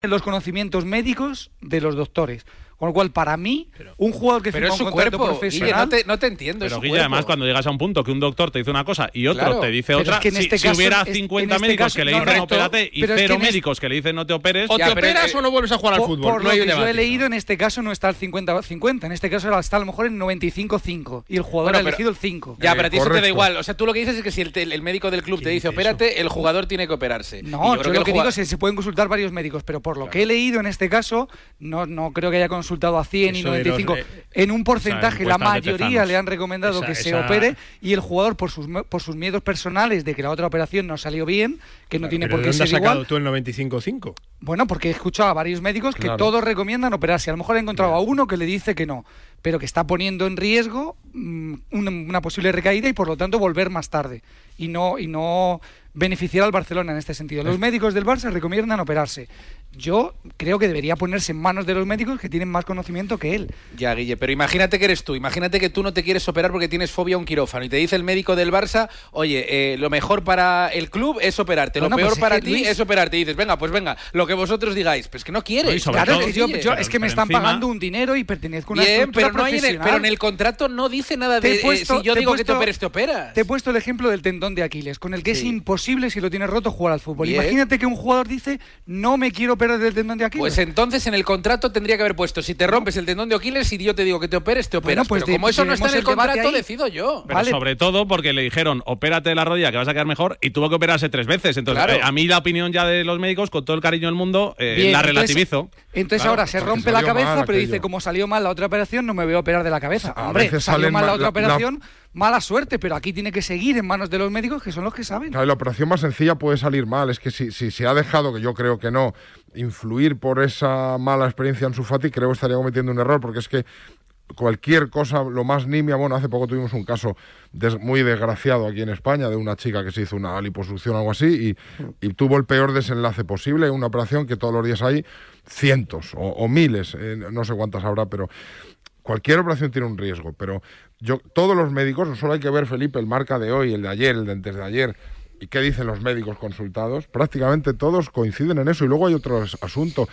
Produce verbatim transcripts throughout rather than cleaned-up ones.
los conocimientos médicos de los doctores. Con lo cual, para mí, pero, un jugador que firma un contrato cuerpo, profesional... Guille, no, te, no te entiendo, Pero, es Guille, además, cuando llegas a un punto que un doctor te dice una cosa y otro claro, te dice otra, es que en este si, caso, si hubiera es, cincuenta este médicos caso, que le no, dicen no, opérate y cero es que médicos que le dicen no te operes... O te ya, operas pero, o no vuelves a jugar al fútbol. Por no lo hay que debate, yo he leído, no. en este caso no está el cincuenta cincuenta. En este caso está a lo mejor en noventa y cinco cinco. Y el jugador bueno, ha pero, elegido el cinco. Ya, pero a ti eso te da correcto. igual. O sea, tú lo que dices es que si el, el médico del club te dice opérate, el jugador tiene que operarse. No, yo, yo lo que jugador... digo es que se pueden consultar varios médicos, pero por lo claro. que he leído en este caso, no, no creo que haya consultado a cien y noventa y cinco. Los, eh, en un porcentaje, la mayoría le han recomendado esa, que esa... se opere, y el jugador, por sus por sus miedos personales de que la otra operación no salió bien, que claro, no tiene por qué ser igual. ¿Dónde has sacado tú el noventa y cinco cinco? Bueno, porque he escuchado a varios médicos que claro. todos recomiendan operarse. A lo mejor he encontrado claro. a uno que le dice que no, pero que está poniendo en riesgo mmm, una, una posible recaída y por lo tanto volver más tarde. Y no, y no beneficiar al Barcelona en este sentido. Los médicos del Barça recomiendan operarse. Yo creo que debería ponerse en manos de los médicos que tienen más conocimiento que él. Ya, Guille, pero imagínate que eres tú, imagínate que tú no te quieres operar porque tienes fobia a un quirófano y te dice el médico del Barça, oye, eh, lo mejor para el club es operarte, no, lo no, peor pues para es que, ti Luis... es operarte. Y dices, venga, pues venga, lo que vosotros digáis. Pues que no quieres. Claro, todo, que yo, yo, es que me están encima... pagando un dinero y pertenezco a una Bien, estructura pero, no hay en el, pero en el contrato no dice nada de puesto, eh, si yo digo puesto, que te operes, te operas. Te he puesto el ejemplo del tendón de Aquiles, con el que sí. es imposible, si lo tienes roto, jugar al fútbol. Bien. Imagínate que un jugador dice, no me quiero operar del tendón de Aquiles. Pues entonces en el contrato tendría que haber puesto, si te rompes el tendón de Aquiles y yo te digo que te operes, te operas. Bueno, pues pero de, como eso no está en el contrato, ahí. decido yo. Pero vale. sobre todo porque le dijeron, opérate la rodilla que vas a quedar mejor, y tuvo que operarse tres veces. Entonces, claro. eh, a mí la opinión ya de los médicos, con todo el cariño del mundo, eh, Bien, la entonces, relativizo. Entonces claro, ahora se rompe la cabeza, pero dice, como salió mal la otra operación, no me voy a operar de la cabeza. A Hombre, veces salió mal la otra la, operación... La... mala suerte, pero aquí tiene que seguir en manos de los médicos, que son los que saben. Claro, la operación más sencilla puede salir mal. Es que si, si se ha dejado, que yo creo que no, influir por esa mala experiencia en Ansu Fati, creo que estaría cometiendo un error, porque es que cualquier cosa, lo más nimia, bueno, hace poco tuvimos un caso des, muy desgraciado aquí en España, de una chica que se hizo una liposucción o algo así, y, y tuvo el peor desenlace posible, una operación que todos los días hay cientos o, o miles, eh, no sé cuántas habrá, pero... Cualquier operación tiene un riesgo, pero yo todos los médicos, no solo hay que ver, Felipe, el marca de hoy, el de ayer, el de antes de ayer, y qué dicen los médicos consultados, prácticamente todos coinciden en eso. Y luego hay otro asunto.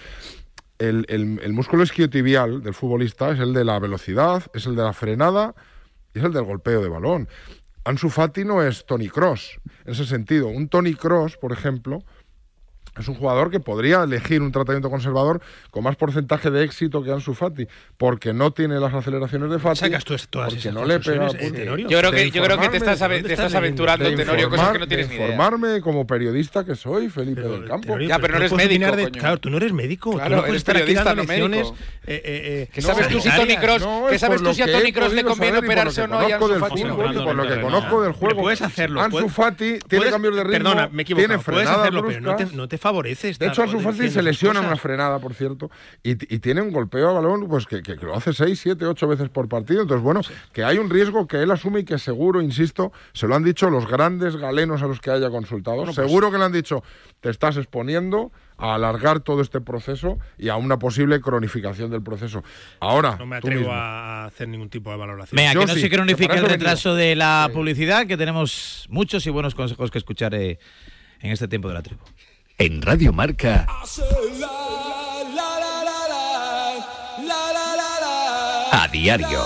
El, el, el músculo isquiotibial del futbolista es el de la velocidad, es el de la frenada y es el del golpeo de balón. Ansu Fati no es Toni Kroos, en ese sentido. Un Toni Kroos, por ejemplo... es un jugador que podría elegir un tratamiento conservador con más porcentaje de éxito que Ansu Fati, porque no tiene las aceleraciones de Fati, ¿Sacas tú todas porque esas no le pega. Eh, Tenorio? Yo creo que yo creo que te estás, te estás aventurando, Tenorio, cosas que no tienes ni idea. Informarme como periodista que soy, Felipe pero, del Campo. Tenorio, ya, pero no eres médico, de, coño. Claro, tú no eres médico. Claro, tú no puedes eres estar aquí periodista, dando no lecciones. médico. Eh, eh, eh, ¿Qué sabes tú si Toni Kroos, no, ¿qué sabes tú si a Toni Kroos le conviene operarse o no y a Ansu Fati no? Por lo que conozco del juego. Puedes hacerlo. Ansu Fati tiene cambios de ritmo. Perdona, me equivoco. Tiene frenada brusca. Pero no te favorece. De hecho, Ansu Fati se lesiona una frenada, por cierto, y, y tiene un golpeo a balón pues que, que, que lo hace seis, siete, ocho veces por partido. Entonces, bueno, sí. que hay un riesgo que él asume y que seguro, insisto, se lo han dicho los grandes galenos a los que haya consultado. Bueno, pues, seguro que le han dicho, te estás exponiendo a alargar todo este proceso y a una posible cronificación del proceso. Ahora, no me atrevo a hacer ningún tipo de valoración. Venga, Yo que no sí, se cronifique el retraso de la sí. publicidad, que tenemos muchos y buenos consejos que escuchar eh, en este tiempo de la tribu. En Radio Marca. A diario.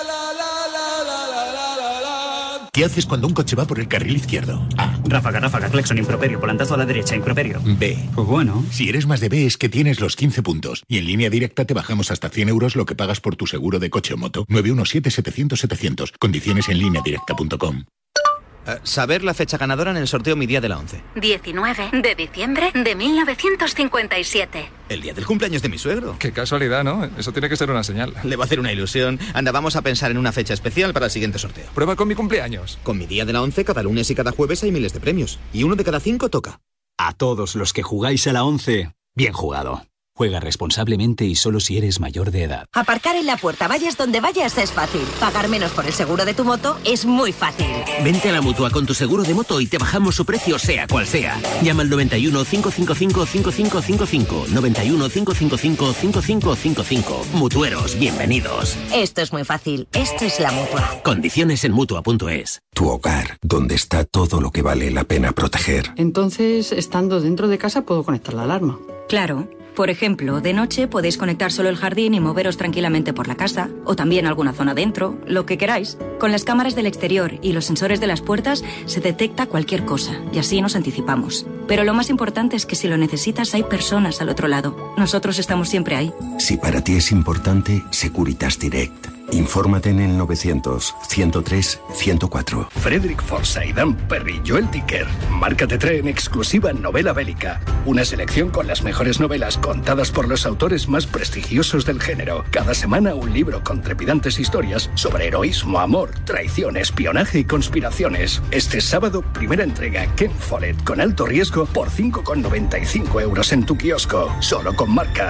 ¿Qué haces cuando un coche va por el carril izquierdo? A. Ráfaga, ráfaga, claxon, improperio, volantazo a la derecha, improperio. B. Pues bueno. Si eres más de B es que tienes los quince puntos. Y en Línea Directa te bajamos hasta cien euros lo que pagas por tu seguro de coche o moto. nueve uno siete, setecientos, setecientos. Condiciones en línea directa punto com. Uh, saber la fecha ganadora en el sorteo Mi Día de la Once. diecinueve de diciembre de mil novecientos cincuenta y siete. El día del cumpleaños de mi suegro. Qué casualidad, ¿no? Eso tiene que ser una señal. Le va a hacer una ilusión. Anda, vamos a pensar en una fecha especial para el siguiente sorteo. Prueba con mi cumpleaños. Con Mi Día de la Once, cada lunes y cada jueves hay miles de premios. Y uno de cada cinco toca. A todos los que jugáis a la Once, bien jugado. Juega responsablemente y solo si eres mayor de edad. Aparcar en la puerta, vayas donde vayas, es fácil. Pagar menos por el seguro de tu moto es muy fácil. Vente a la Mutua con tu seguro de moto y te bajamos su precio sea cual sea. Llama al noventa y uno, cinco cinco cinco, cinco cinco cinco cinco. noventa y uno, cinco cinco cinco, cinco cinco cinco cinco. Mutueros, bienvenidos. Esto es muy fácil. Esto es la Mutua. Condiciones en Mutua punto es. Tu hogar, donde está todo lo que vale la pena proteger. Entonces, estando dentro de casa, puedo conectar la alarma. Claro. Por ejemplo, de noche podéis conectar solo el jardín y moveros tranquilamente por la casa, o también alguna zona dentro, lo que queráis. Con las cámaras del exterior y los sensores de las puertas se detecta cualquier cosa y así nos anticipamos. Pero lo más importante es que si lo necesitas hay personas al otro lado. Nosotros estamos siempre ahí. Si para ti es importante, Securitas Direct. Infórmate en el novecientos, ciento tres, ciento cuatro. Frederick Forsyth, Dan Perry, Joel Dicker. Marca te trae en exclusiva Novela Bélica. Una selección con las mejores novelas contadas por los autores más prestigiosos del género. Cada semana un libro con trepidantes historias sobre heroísmo, amor, traición, espionaje y conspiraciones. Este sábado, primera entrega, Ken Follett, con alto riesgo, por cinco con noventa y cinco euros en tu kiosco. Solo con Marca.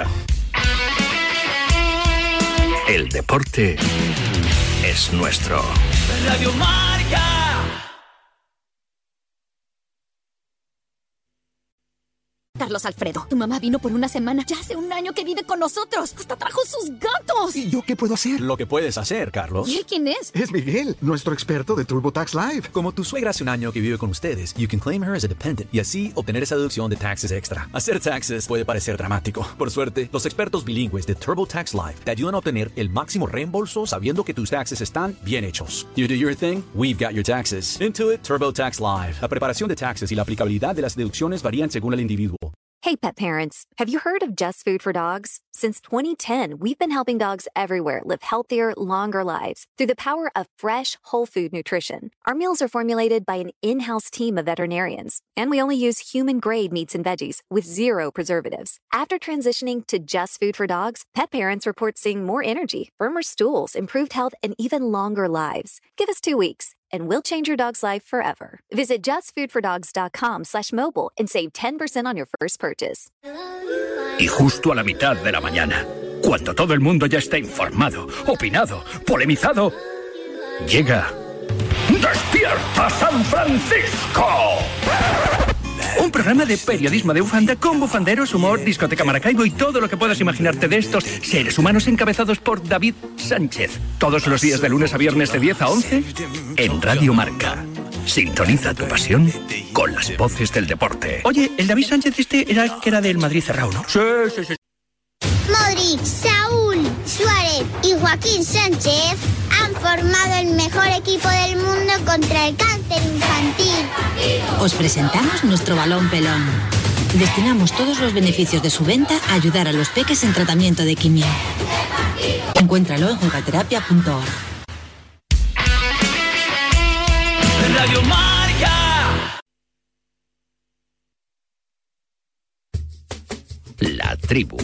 El deporte es nuestro. Radio Marca. Carlos Alfredo, tu mamá vino por una semana. Ya hace un año que vive con nosotros. Hasta trajo sus gatos. ¿Y yo qué puedo hacer? Lo que puedes hacer, Carlos. ¿Y él quién es? Es Miguel, nuestro experto de TurboTax Live. Como tu suegra hace un año que vive con ustedes, you can claim her as a dependent y así obtener esa deducción de taxes extra. Hacer taxes puede parecer dramático. Por suerte, los expertos bilingües de TurboTax Live te ayudan a obtener el máximo reembolso sabiendo que tus taxes están bien hechos. You do your thing, we've got your taxes. Intuit TurboTax Live. La preparación de taxes y la aplicabilidad de las deducciones varían según el individuo. Hey, pet parents, have you heard of Just Food for Dogs? Since twenty ten, we've been helping dogs everywhere live healthier, longer lives through the power of fresh, whole food nutrition. Our meals are formulated by an in-house team of veterinarians, and we only use human-grade meats and veggies with zero preservatives. After transitioning to Just Food for Dogs, pet parents report seeing more energy, firmer stools, improved health, and even longer lives. Give us two weeks. And we'll change your dog's life forever. Visit justfoodfordogs.com slash mobile and save ten percent on your first purchase. Y justo a la mitad de la mañana, cuando todo el mundo ya está informado, opinado, polemizado, llega ¡Despierta San Francisco! Un programa de periodismo de bufanda con bufanderos, humor, discoteca Maracaibo y todo lo que puedas imaginarte de estos seres humanos encabezados por David Sánchez. Todos los días de lunes a viernes de diez a once en Radio Marca. Sintoniza tu pasión con las voces del deporte. Oye, el David Sánchez este era el que era del Madrid cerrado, ¿no? Sí, sí, sí. Modric, Saúl, Suárez y Joaquín Sánchez han formado el mejor equipo del mundo contra el cáncer infantil. Os presentamos nuestro balón pelón. Destinamos todos los beneficios de su venta a ayudar a los peques en tratamiento de quimio. Encuéntralo en jugaterapia punto org. Radio Marca. La tribu.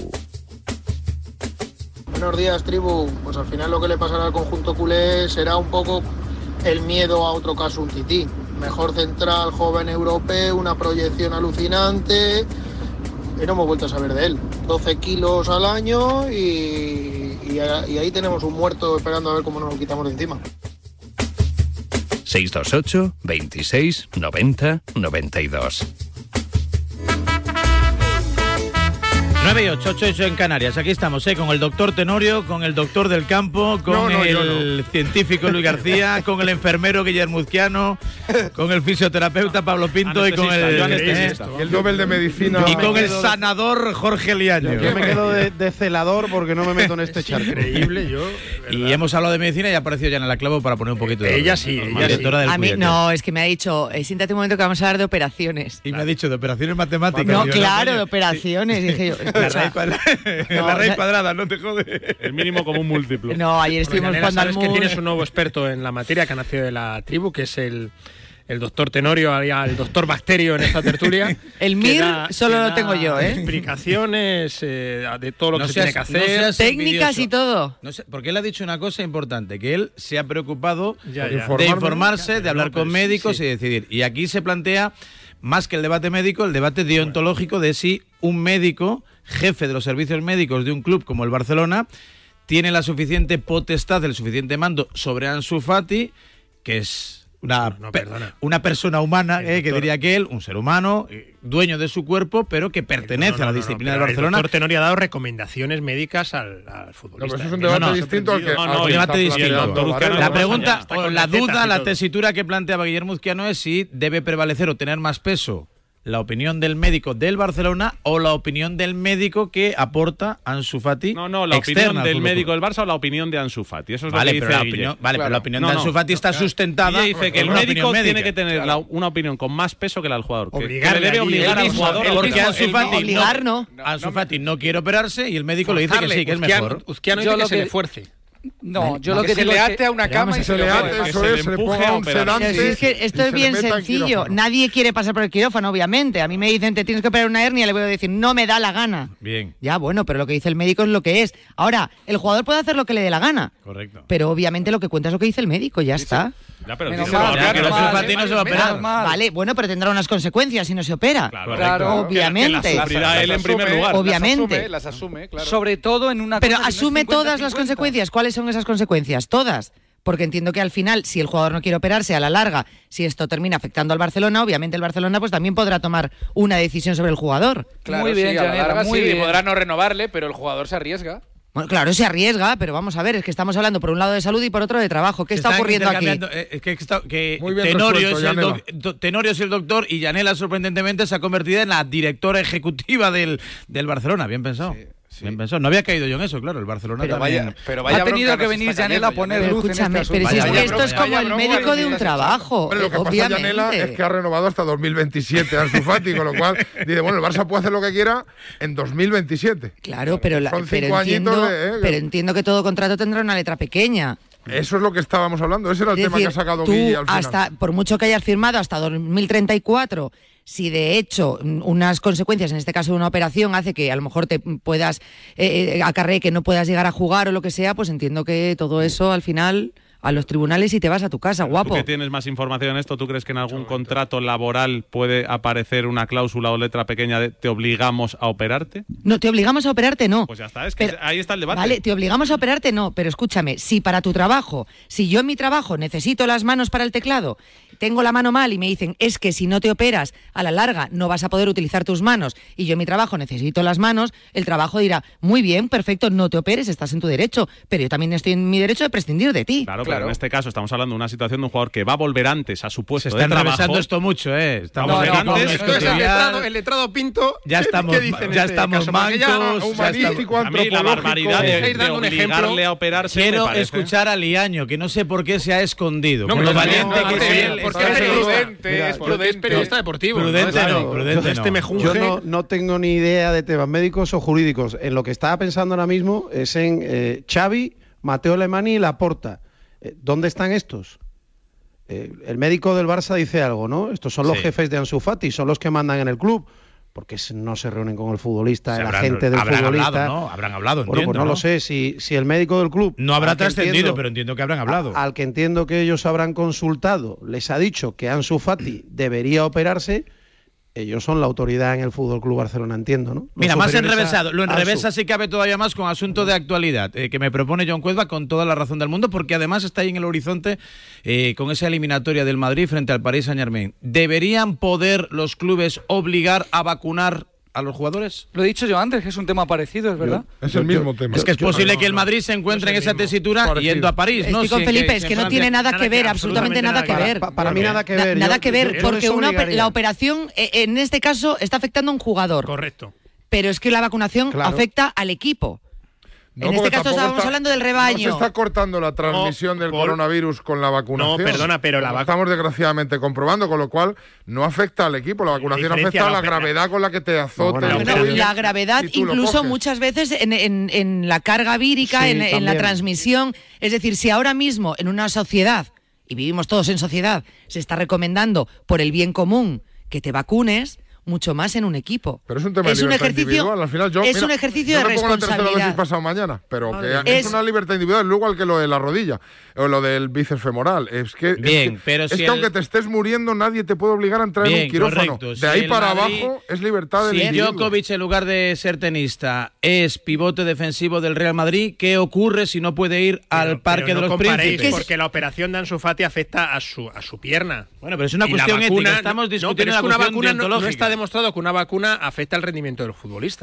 Buenos días, tribu. Pues al final lo que le pasará al conjunto culé será un poco el miedo a otro caso un tití. Mejor central, joven europeo, una proyección alucinante y no hemos vuelto a saber de él. doce kilos al año y, y, y ahí tenemos un muerto esperando a ver cómo nos lo quitamos de encima. seis dos ocho, veintiséis, noventa, noventa y dos. nueve y ocho, ocho y ocho en Canarias. Aquí estamos, ¿eh? Con el doctor Tenorio, con el doctor del campo, con no, no, el no. científico Luis García, con el enfermero Guillermo Uzquiano, con el fisioterapeuta Pablo Pinto y con el, eh, y el Nobel de Medicina. Y con el sanador Jorge Liaño. Yo me quedo de, de celador porque no me meto en este charco. Increíble, yo. Y hemos hablado de medicina y ha aparecido ya en la clavo para poner un poquito de. Ella sí, ella directora sí. del A mí, Cuidete. no, es que me ha dicho, eh, siéntate un momento que vamos a hablar de operaciones. Y me ha dicho de operaciones matemáticas. No, yo, claro, no, de operaciones. Sí. Dije yo. La raíz cuadrada, no, la raíz o sea, cuadrada, no te jode. El mínimo como un múltiplo. No, ayer estuvimos jugando al Sabes que tienes un nuevo experto en la materia que ha nacido de la tribu, que es el, el doctor Tenorio, el doctor Bacterio en esta tertulia. El M I R da, solo lo tengo yo, ¿eh? Explicaciones eh, de todo lo no que seas, se tiene que hacer. No técnicas y todo. No sé, porque él ha dicho una cosa importante, que él se ha preocupado ya, ya. de informarse, de hablar no, con médicos sí. y decidir. Y aquí se plantea, más que el debate médico, el debate deontológico de si un médico, jefe de los servicios médicos de un club como el Barcelona, tiene la suficiente potestad, el suficiente mando sobre Ansu Fati, que es una, no, no, pe una persona humana, eh, que diría que él, un ser humano, dueño de su cuerpo, pero que pertenece no, no, no, a la disciplina no, no, del Barcelona. El doctor Tenorio ha dado recomendaciones médicas al, al futbolista. No, eso es un debate no, no, distinto al que... No, no, al un debate distinto. Vale, la pregunta, allá, o la duda, la tesitura que planteaba Guillermo Uzquiano es si debe prevalecer o tener más peso la opinión del médico del Barcelona o la opinión del médico que aporta Ansu Fati. No, no, la opinión del médico del Barça o la opinión de Ansu Fati. Eso es vale, lo que pero dice la Guille. opinión, Vale, claro. pero la opinión no, de Ansu no, Fati está claro. sustentada. Guille dice que el médico tiene que tener la, una opinión con más peso que la del jugador. Que, que le debe obligar al jugador. Porque Ansu Fati, obligar, no. Ansu Fati no quiere operarse y el médico le dice que sí, que es mejor. Uzquiano dice que se le fuerce. No, yo lo que se digo le es ate que a una cama y se le ate, eso es, se le ponga un sedante. Es que esto es bien sencillo. Nadie quiere pasar por el quirófano, obviamente. A mí me dicen, te tienes que operar una hernia, le voy a decir, no me da la gana. Bien. Ya, bueno, pero lo que dice el médico es lo que es. Ahora, el jugador puede hacer lo que le dé la gana. Correcto. Pero obviamente lo que cuenta es lo que dice el médico, ya está. Ya, pero Menos dice mal, que menos no mal, Fati no se va a operar. Vale, bueno, pero tendrá unas consecuencias si no se opera. Claro, Claro, obviamente. Que la sufrirá él en primer lugar. Obviamente. Las asume, claro. Sobre todo en una Pero cosa que no es asume cincuenta todas las cincuenta. consecuencias. ¿Cuáles son esas consecuencias? Todas. Porque entiendo que al final, si el jugador no quiere operarse, a la larga, si esto termina afectando al Barcelona, obviamente el Barcelona pues también podrá tomar una decisión sobre el jugador. Claro, muy bien, sí, a la Janela, larga muy sí, bien. podrá no renovarle, pero el jugador se arriesga. Bueno, claro, se arriesga, pero vamos a ver, es que estamos hablando por un lado de salud y por otro de trabajo. ¿Qué está Están ocurriendo aquí? intercambiando, eh, Es que, está- que Muy bien Tenorio, resuelto, es el Janela. doc- Tenorio es el doctor y Janela, sorprendentemente, se ha convertido en la directora ejecutiva del, del Barcelona. Bien pensado. Bien pensado. No había caído yo en eso, claro. El Barcelona Pero también. vaya- pero vaya Ha tenido bronca que nos venir está Janela a poner Pero luz en escúchame, este pero si asunto. es que Vaya esto bronca, es como vaya el bronca médico que de un estás trabajo, Hombre, lo que pasa, obviamente. Janela, es que ha renovado hasta dos mil veintisiete a Ansu Fati, con lo cual dice, bueno, el Barça puede hacer lo que quiera en dos mil veintisiete. Claro, pero, la- Son pero, cinco entiendo, añitos de, eh, pero entiendo que todo contrato tendrá una letra pequeña. Eso es lo que estábamos hablando, ese era el Es tema decir, que ha sacado tú Guille al final. hasta, por mucho que hayas firmado hasta dos mil treinta y cuatro, si de hecho mm, unas consecuencias, en este caso de una operación, hace que a lo mejor te puedas, eh, eh, acarree que no puedas llegar a jugar o lo que sea, pues entiendo que todo eso al final a los tribunales y te vas a tu casa, guapo. ¿Tú que tienes más información en esto? ¿Tú crees que en algún contrato laboral puede aparecer una cláusula o letra pequeña de te obligamos a operarte? No, te obligamos a operarte, no. Pues ya está, es que Pero- ahí está el debate. Vale, te obligamos a operarte, no, pero escúchame, si para tu trabajo, si yo en mi trabajo necesito las manos para el teclado, tengo la mano mal y me dicen, es que si no te operas, a la larga no vas a poder utilizar tus manos, y yo en mi trabajo necesito las manos, el trabajo dirá, muy bien, perfecto, no te operes, estás en tu derecho, pero yo también estoy en mi derecho de prescindir de ti. Claro, pero en este caso estamos hablando de una situación de un jugador que va a volver antes a su puesto Se de está trabajo. enrevesando esto mucho, ¿eh? Estamos Vamos, aquí no, con no, una esto Entonces, el escotillar. letrado, el letrado Pinto, Ya ¿qué- estamos- ¿qué dice en ya este estamos caso? Porque ya mancos, humanístico, ya estamos- A mí la barbaridad de, Estáis de dando un obligarle ejemplo. a operarse me Quiero parece. escuchar a Liaño, que no sé por qué se ha escondido. No, Con pero lo no, valiente no, que no, es no, él. porque es es periodista. prudente, Mira, es prudente. Es periodista deportivo. Prudente Claro. no, prudente Este no. me Yo junge. no, no tengo ni idea de temas médicos o jurídicos. En lo que estaba pensando ahora mismo es en eh, Xavi, Mateo Alemany y Laporta. Eh, ¿Dónde están estos? Eh, el médico del Barça dice algo, ¿no? Estos son los Sí. jefes de Ansu Fati, son los que mandan en el club. Porque se- no se reúnen con el futbolista, Se el habrán- agente del habrán futbolista. hablado, ¿no? Habrán hablado, Bueno, pues entiendo, no, ¿no? lo sé. Si, si el médico del club. No habrá al que trascendido, entiendo- pero entiendo que habrán hablado. a- al que entiendo que ellos habrán consultado, les ha dicho que Ansu Fati debería operarse. Ellos son la autoridad en el Fútbol Club Barcelona, entiendo, ¿no? Los Mira, más superiores a- enrevesado. Lo a Ansu. enrevesa sí cabe todavía más con asunto de actualidad, eh, que me propone John Cuezba con toda la razón del mundo, porque además está ahí en el horizonte eh, con esa eliminatoria del Madrid frente al Paris Saint-Germain. ¿Deberían poder los clubes obligar a vacunar a los jugadores? Lo he dicho yo antes, que es un tema parecido, es verdad. Es el mismo tema. Es que es Yo- posible no, que el no. Madrid se encuentre en esa tesitura Parecido. yendo a París, ¿no? Estoy con Si- Felipe, que- es si que en no Francia- tiene nada que ver, que absolutamente nada que ver. Pa- para mí nada que Na- ver. Nada Yo- que yo- ver, yo les porque una, ope- obligaría. la operación eh, en este caso está afectando a un jugador. Correcto. Pero es que la vacunación Claro. afecta al equipo. No, en este porque caso tampoco estábamos está- hablando del No rebaño. se está cortando la transmisión del Paul. coronavirus con la vacunación. No, perdona, pero la Lo vac- estamos desgraciadamente comprobando, con lo cual no afecta al equipo. La vacunación diferencia afecta a no la afecta. gravedad con la que te azota. bueno, el Bueno, COVID, la gravedad y tú lo incluso coges. muchas veces en, en- en la carga vírica, Sí, en, en la también. transmisión. Es decir, si ahora mismo en una sociedad, y vivimos todos en sociedad, se está recomendando por el bien común que te vacunes, mucho más en un equipo. Pero es un tema es de un libertad ejercicio, individual. Al final yo, es mira, un ejercicio yo de me pongo la tercera responsabilidad. dosis pasado mañana, pero que es, Es- una libertad individual, igual que lo de la rodilla o lo del bíceps femoral. Es que, Bien, es que, pero es si que el- aunque te estés muriendo, nadie te puede obligar a entrar en Bien, un quirófano. correcto. De Si ahí el para Madrid- abajo es libertad del Si individuo. Djokovic, en lugar de ser tenista, es pivote defensivo del Real Madrid, ¿qué ocurre si no puede ir al Pero- Parque pero de no los comparéis, Príncipes? porque la operación de Ansu Fati afecta a su, a su pierna. Bueno, pero es una Y la cuestión vacuna- ética. Estamos no, pero discutiendo es que una una cuestión vacuna no, no deontológica. está demostrado que una vacuna afecta al rendimiento del futbolista.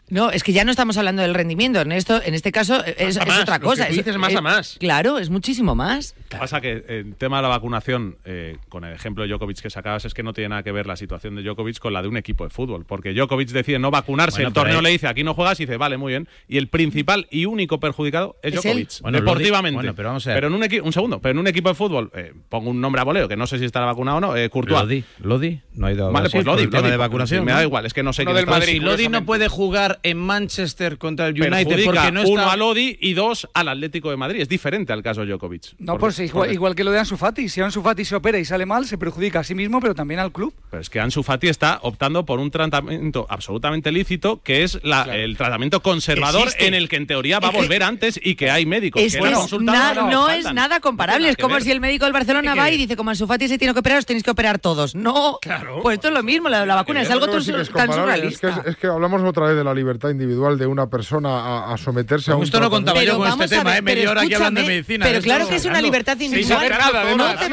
No, es que ya no estamos hablando del rendimiento. En esto, en este caso, es, es más, otra lo cosa. que tú dices es, más es, a más. Claro, es muchísimo más. Pasa que el tema de la vacunación, eh, con el ejemplo de Djokovic que sacabas, es que no tiene nada que ver la situación de Djokovic con la de un equipo de fútbol. Porque Djokovic decide no vacunarse, bueno, el torneo ahí... le dice aquí no juegas y dice vale, muy bien. Y el principal y único perjudicado es, es Djokovic, bueno, deportivamente. Bueno, pero vamos a ver. Pero en un equipo, un segundo, pero en un equipo de fútbol, eh, pongo un nombre a voleo, que no sé si estará vacunado o no, eh, Courtois. Lodi, Lodi, no ha ido a Vale, pues Lodi, el tema Lodi, de vacunación. Me da igual, es que no sé no quién del Madrid, Si Lodi no puede jugar en Manchester contra el United porque no está... uno a Lodi y dos al Atlético de Madrid. Es diferente al caso de Djokovic. No, por, pues igual, igual que lo de Ansu Fati. Si Ansu Fati se opera y sale mal, se perjudica a sí mismo, pero también al club. Pero es que Ansu Fati está optando por un tratamiento absolutamente lícito, que es la, claro. el tratamiento conservador Existe. en el que en teoría va a volver antes y que hay médicos es que, que han es consultado. Na, no, no es faltan. nada comparable. No es como si el médico del Barcelona va y dice, como Ansu Fati se tiene que operar, os tenéis que operar todos. No, claro. Pues esto es lo mismo, la, la vacuna es algo tan, sí es tan surrealista. Es que, es, es que hablamos otra vez de la libertad individual de una persona a, a someterse a un... Esto no contaba yo con este tema, ¿eh? Media hora aquí hablando de medicina. Pero claro que es una libertad individual. No te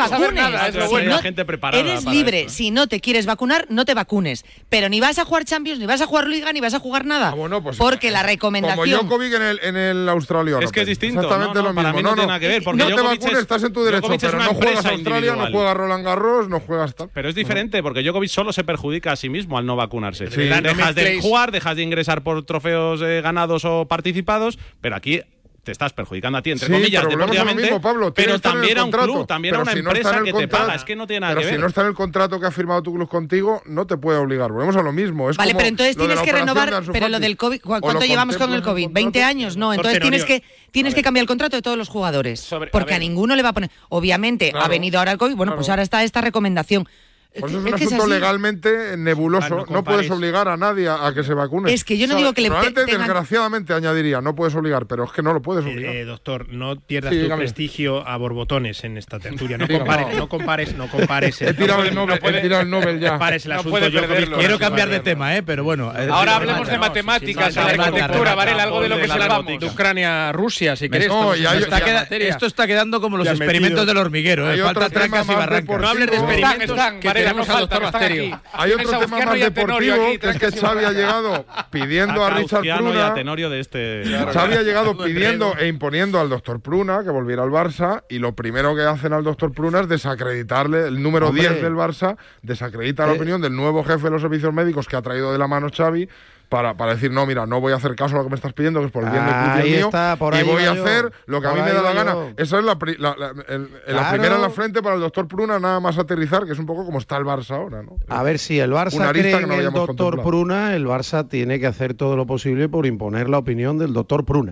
vacunes. Eres libre. Si no te quieres vacunar, no te vacunes. Pero ni vas a jugar Champions, ni vas a jugar Liga, ni vas a jugar nada. Porque la recomendación... Como Djokovic en el, en el Australiano. Es que es distinto. Exactamente lo mismo. No tiene nada que ver. No te vacunes, estás en tu derecho, pero no juegas Australia, no juegas Roland Garros, no juegas tal. Pero es diferente, porque Djokovic solo se perjudica a sí mismo al no vacunarse. Sí. Dejas de jugar, dejas de ingresar por trofeos eh, ganados o participados, pero aquí te estás perjudicando a ti, entre sí, comillas, pero deportivamente, mismo, Pablo, pero también a un contrato, club, también a una si no empresa que contrato, te paga, es que no tiene nada pero que ver. Pero si no está en el contrato que ha firmado tu club contigo, no te puede obligar, volvemos a lo mismo. Es vale, como pero entonces tienes que renovar, de pero lo del COVID, ¿cuánto llevamos con el COVID? ¿veinte años? No, entonces tienes que tienes que cambiar el contrato de todos los jugadores, Sobre, porque a, a ninguno le va a poner... Obviamente, claro, ha venido ahora el COVID, bueno, claro. pues ahora está esta recomendación. Pues es un es asunto es legalmente nebuloso. Ah, no, no puedes obligar a nadie a, a que se vacune. Es que yo no o sea, digo que le Normalmente, tengan... desgraciadamente, añadiría, no puedes obligar, pero es que no lo puedes obligar. Eh, eh, doctor, no pierdas sí, tu dígame. prestigio a borbotones en esta tertulia. No compares, no compares, no compares. He tirado el Nobel, he tirado el Nobel ya. Compares el no asunto perderlo, Quiero cambiar de tema, eh, pero bueno. Ahora hablemos de matemáticas, de arquitectura, Varela, algo de lo que sepamos. De Ucrania, Rusia, si querés. Esto está quedando como los experimentos del hormiguero. Falta trancas y barrancas. No hables de experimentos que tenemos al doctor Bacterio. Hay otro tema más deportivo, que es que Xavi ha llegado pidiendo a Richard Pruna. De este... Xavi ha llegado pidiendo e imponiendo al doctor Pruna que volviera al Barça, y lo primero que hacen al doctor Pruna es desacreditarle. El número Hombre. diez del Barça desacredita eh. la opinión del nuevo jefe de los servicios médicos que ha traído de la mano Xavi. Para, para decir, no, mira, no voy a hacer caso a lo que me estás pidiendo, que es por el bien del club y el mío, está, y voy a hacer lo que a mí me da la gana. Esa es la, la, la, el, claro. la primera en la frente para el doctor Pruna, nada más aterrizar, que es un poco como está el Barça ahora, ¿no? A ver, si el Barça cree en el doctor Pruna, el Barça tiene que hacer todo lo posible por imponer la opinión del doctor Pruna.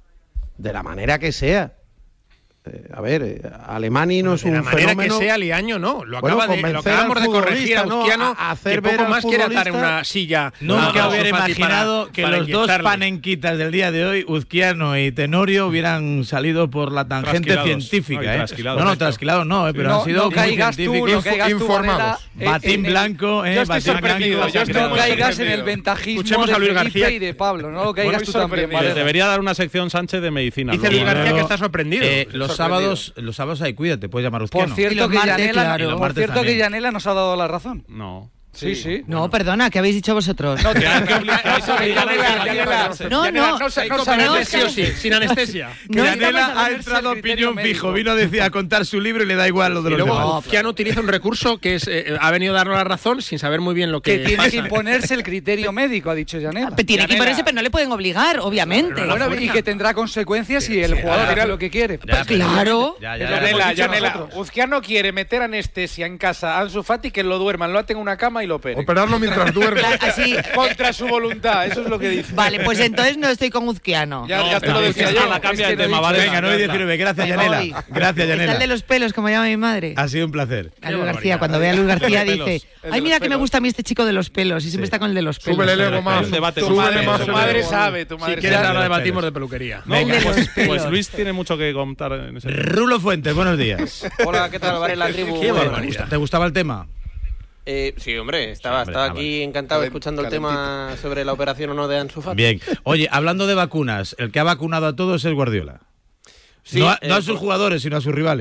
De la manera que sea. Eh, a ver, eh, Alemani no es un fenómeno... De la manera que sea, Liaño, no. Lo, acaba bueno, de, lo acabamos de corregir a Uzquiano, no, a hacer que poco más quiere atar en una silla. Nunca hubiera imaginado para, que para los dos panenquitas del día de hoy, Uzquiano y Tenorio, hubieran salido por la tangente científica. No, ¿eh? no, no, trasquilados no, eh, pero no, han sido no caigas tú, no caigas tú, informados. Batín blanco, eh, batín blanco. No caigas en el ventajismo de Felipe y de Pablo, no lo caigas tú también. Debería dar una sección Sánchez de medicina. Dice Luis García que está sorprendido. Los sábados, los sábados ahí, cuídate, puedes llamar Uzquiano. Por cierto, que Yanela, claro. por cierto que Yanela nos ha dado la razón. No. Sí, sí. sí. No, bueno. Perdona, ¿qué habéis dicho vosotros? No, que hay que obligar eso de Yanela. No, no, no, sí o sí, sin anestesia. No, Yanela ha entrado a opinión fijo, vino a contar su libro y le da igual lo de los demás. Luego Uzquiano utiliza un recurso que es eh, ha venido a darnos la razón sin saber muy bien lo que Que tiene que imponerse el criterio médico, ha dicho Yanela. Tiene que imponerse, pero no le pueden obligar, obviamente. Bueno, y que tendrá consecuencias si el jugador hace lo que quiere. Claro. Yanela, Yanela, Uzquiano quiere meter anestesia en casa a Ansu Fati, que lo duerman, lo aten en una cama y lo operen. Operarlo mientras duerme. Así, contra su voluntad, eso es lo que dice. Vale, pues entonces no estoy con Uzquiano. Ya, ya te lo decía yo. La cambia de tema, vale. Venga, nueve y diecinueve. Gracias, Yanela. Gracias, Yanela. Está el de los pelos, como llama mi madre. Ha sido un placer. A Luis García, cuando ve a Luis García dice, ay, mira que me gusta a mí este chico de los pelos. Y siempre está con el de los pelos. Súbele el ego más. Tu madre sabe, tu madre sabe. Si quieres ahora debatimos de peluquería. Venga, pues Luis tiene mucho que contar en ese tema. Rulo Fuentes, buenos días. Hola, ¿qué tal, Varela, tribu? Qué barbaridad. ¿Te gustaba el tema? Eh, sí, hombre, estaba, sí, hombre, estaba aquí vale. encantado escuchando calentito. El tema sobre la operación o no de Ansu Fati. Bien. Oye, hablando de vacunas, el que ha vacunado a todos es Guardiola. Sí, no, a, eh, no a sus jugadores, sino a sus rivales.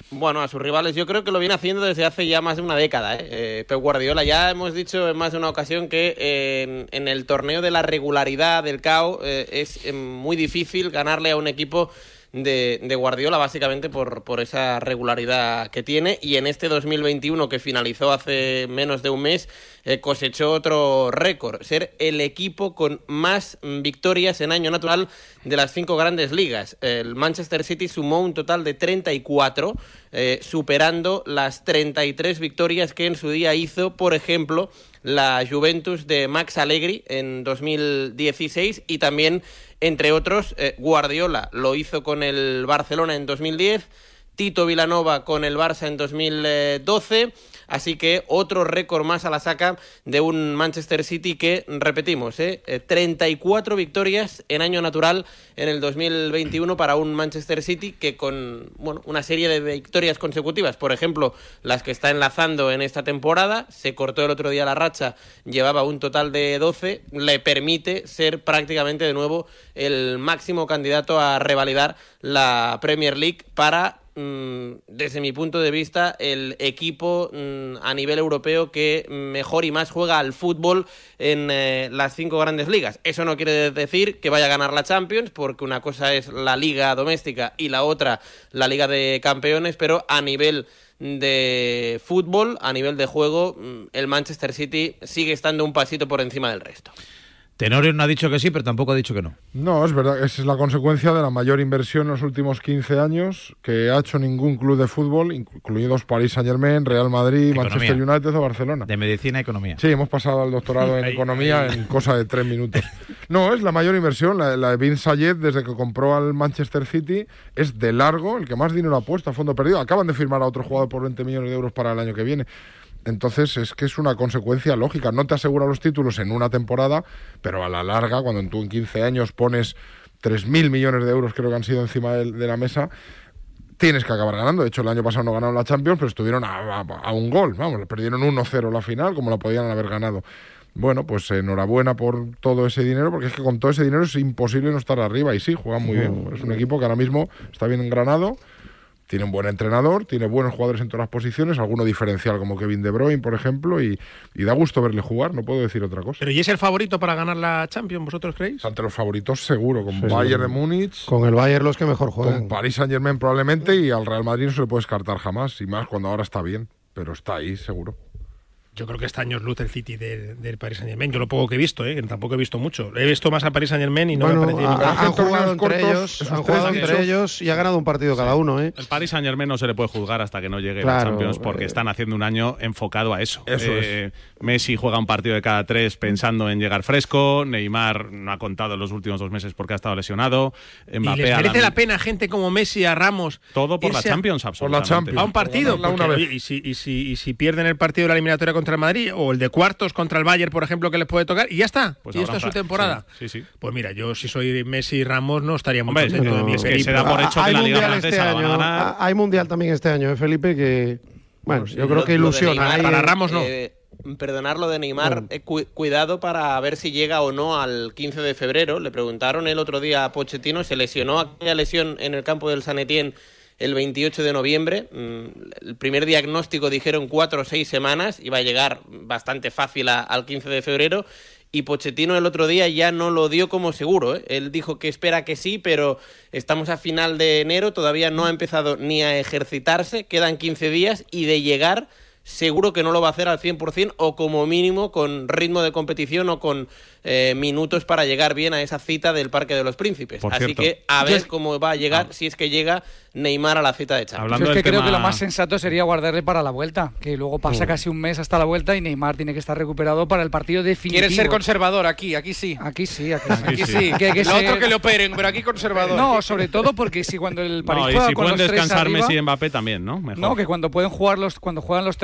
Bueno, a sus rivales yo creo que lo viene haciendo desde hace ya más de una década, ¿eh? Eh, Pep Guardiola. Ya hemos dicho en más de una ocasión que eh, en, en el torneo de la regularidad del C A O eh, es eh, muy difícil ganarle a un equipo de, de Guardiola, básicamente por, por esa regularidad que tiene, y en este dos mil veintiuno que finalizó hace menos de un mes eh, cosechó otro récord, ser el equipo con más victorias en año natural de las cinco grandes ligas. El Manchester City sumó un total de treinta y cuatro, eh, superando las treinta y tres victorias que en su día hizo, por ejemplo, la Juventus de Max Allegri en dos mil dieciséis, y también, entre otros, eh, Guardiola lo hizo con el Barcelona en dos mil diez, Tito Vilanova con el Barça en dos mil doce, así que otro récord más a la saca de un Manchester City que, repetimos, eh, treinta y cuatro victorias en año natural en el dos mil veintiuno para un Manchester City que con bueno, una serie de victorias consecutivas, por ejemplo, las que está enlazando en esta temporada, se cortó el otro día la racha, llevaba un total de doce, le permite ser prácticamente de nuevo el máximo candidato a revalidar la Premier League para, desde mi punto de vista, el equipo a nivel europeo que mejor y más juega al fútbol en eh, las cinco grandes ligas. Eso no quiere decir que vaya a ganar la Champions, porque una cosa es la liga doméstica y la otra la Liga de Campeones, pero a nivel de fútbol, a nivel de juego, el Manchester City sigue estando un pasito por encima del resto. Tenorio no ha dicho que sí, pero tampoco ha dicho que no. No, es verdad, esa es la consecuencia de la mayor inversión en los últimos quince años que ha hecho ningún club de fútbol, incluidos Paris Saint-Germain, Real Madrid, economía. Manchester United o Barcelona. De medicina y economía. Sí, hemos pasado al doctorado en ahí, economía ahí. en cosa de tres minutos. No, es la mayor inversión, la, la de Vince Sayed, desde que compró al Manchester City, es de largo el que más dinero ha puesto a fondo perdido. Acaban de firmar a otro jugador por veinte millones de euros para el año que viene. Entonces es que es una consecuencia lógica. No te asegura los títulos en una temporada, pero a la larga, cuando tú en quince años pones tres mil millones de euros, creo que han sido encima de, de la mesa, tienes que acabar ganando. De hecho, el año pasado no ganaron la Champions, pero estuvieron a, a, a un gol. Vamos, perdieron uno cero la final, como la podían haber ganado. Bueno, pues enhorabuena por todo ese dinero, porque es que con todo ese dinero es imposible no estar arriba. Y sí, juegan muy bien. Es un equipo que ahora mismo está bien engranado. Tiene un buen entrenador, tiene buenos jugadores en todas las posiciones, alguno diferencial como Kevin De Bruyne, por ejemplo, y, y da gusto verle jugar, no puedo decir otra cosa. ¿Pero y es el favorito para ganar la Champions, vosotros creéis? Ante los favoritos seguro, con Sí, Bayern sí. de Múnich, Con el Bayern los que mejor juegan. con Paris Saint-Germain probablemente, y al Real Madrid no se le puede descartar jamás, y más cuando ahora está bien, pero está ahí seguro. Yo creo que está años luz el City del, del Paris Saint-Germain. Yo lo poco que he visto, ¿eh? que tampoco he visto mucho. He visto más al Paris Saint-Germain y no Bueno, me ha parecido... ha- ni- ha- han jugado entre cortos, ellos, esos han tres jugado han entre hecho. ellos y ha ganado un partido cada uno, ¿eh? El Paris Saint-Germain no se le puede juzgar hasta que no llegue Claro, la Champions, porque eh, están haciendo un año enfocado a eso. Eso Eh, Messi juega un partido de cada tres pensando en llegar fresco. Neymar no ha contado en los últimos dos meses porque ha estado lesionado. ¿Y Mbappé les a merece la- la pena gente como Messi, a Ramos? Todo por la irse a- Champions, Por la absolutamente. Champions. a un partido? Por ganarla Porque, una oye, vez. y, si, y, si, y si pierden el partido de la eliminatoria contra el Madrid o el de cuartos contra el Bayern, por ejemplo, que les puede tocar, y ya está. Pues y esta ahora es su está- temporada. Sí, sí, sí. Pues mira, yo si soy Messi y Ramos no estaría muy Hombre, contento de no, mi es que Felipe. se da por hecho que hay la Liga mundial este Francesa la van a año, ganar. ha- hay mundial también este año, ¿eh, Felipe? Que bueno, yo creo Lo- que lo de ilusiona. Neymar, ¿eh? Para Ramos no. Eh, perdonar lo de Neymar, Bueno. eh, cu- cuidado para ver si llega o no al quince de febrero. Le preguntaron el otro día a Pochettino, se lesionó aquella lesión en el campo del San Etienne el veintiocho de noviembre. Mm, El primer diagnóstico dijeron cuatro o seis semanas, iba a llegar bastante fácil a- al quince de febrero. Y Pochettino el otro día ya no lo dio como seguro, ¿eh? Él dijo que espera que sí, pero estamos a final de enero, todavía no ha empezado ni a ejercitarse, quedan quince días y de llegar seguro que no lo va a hacer al cien por ciento o como mínimo con ritmo de competición o con eh, minutos para llegar bien a esa cita del Parque de los Príncipes. Por Así cierto. que a Yo ver es- cómo va a llegar, si es que llega Neymar a la cita de Champions. Hablando Yo es que del creo que tema- lo más sensato sería guardarle para la vuelta, que luego pasa casi un mes hasta la vuelta y Neymar tiene que estar recuperado para el partido definitivo. Quieres ser conservador aquí, aquí sí. Aquí sí, aquí sí. Aquí sí. Que- que Lo se- otro que le operen, pero aquí conservador. No, sobre todo porque si cuando el París No, y juega si con pueden los tres descansar arriba, Messi y Mbappé también, ¿no? Mejor. no, que cuando pueden jugar los cuando juegan los tres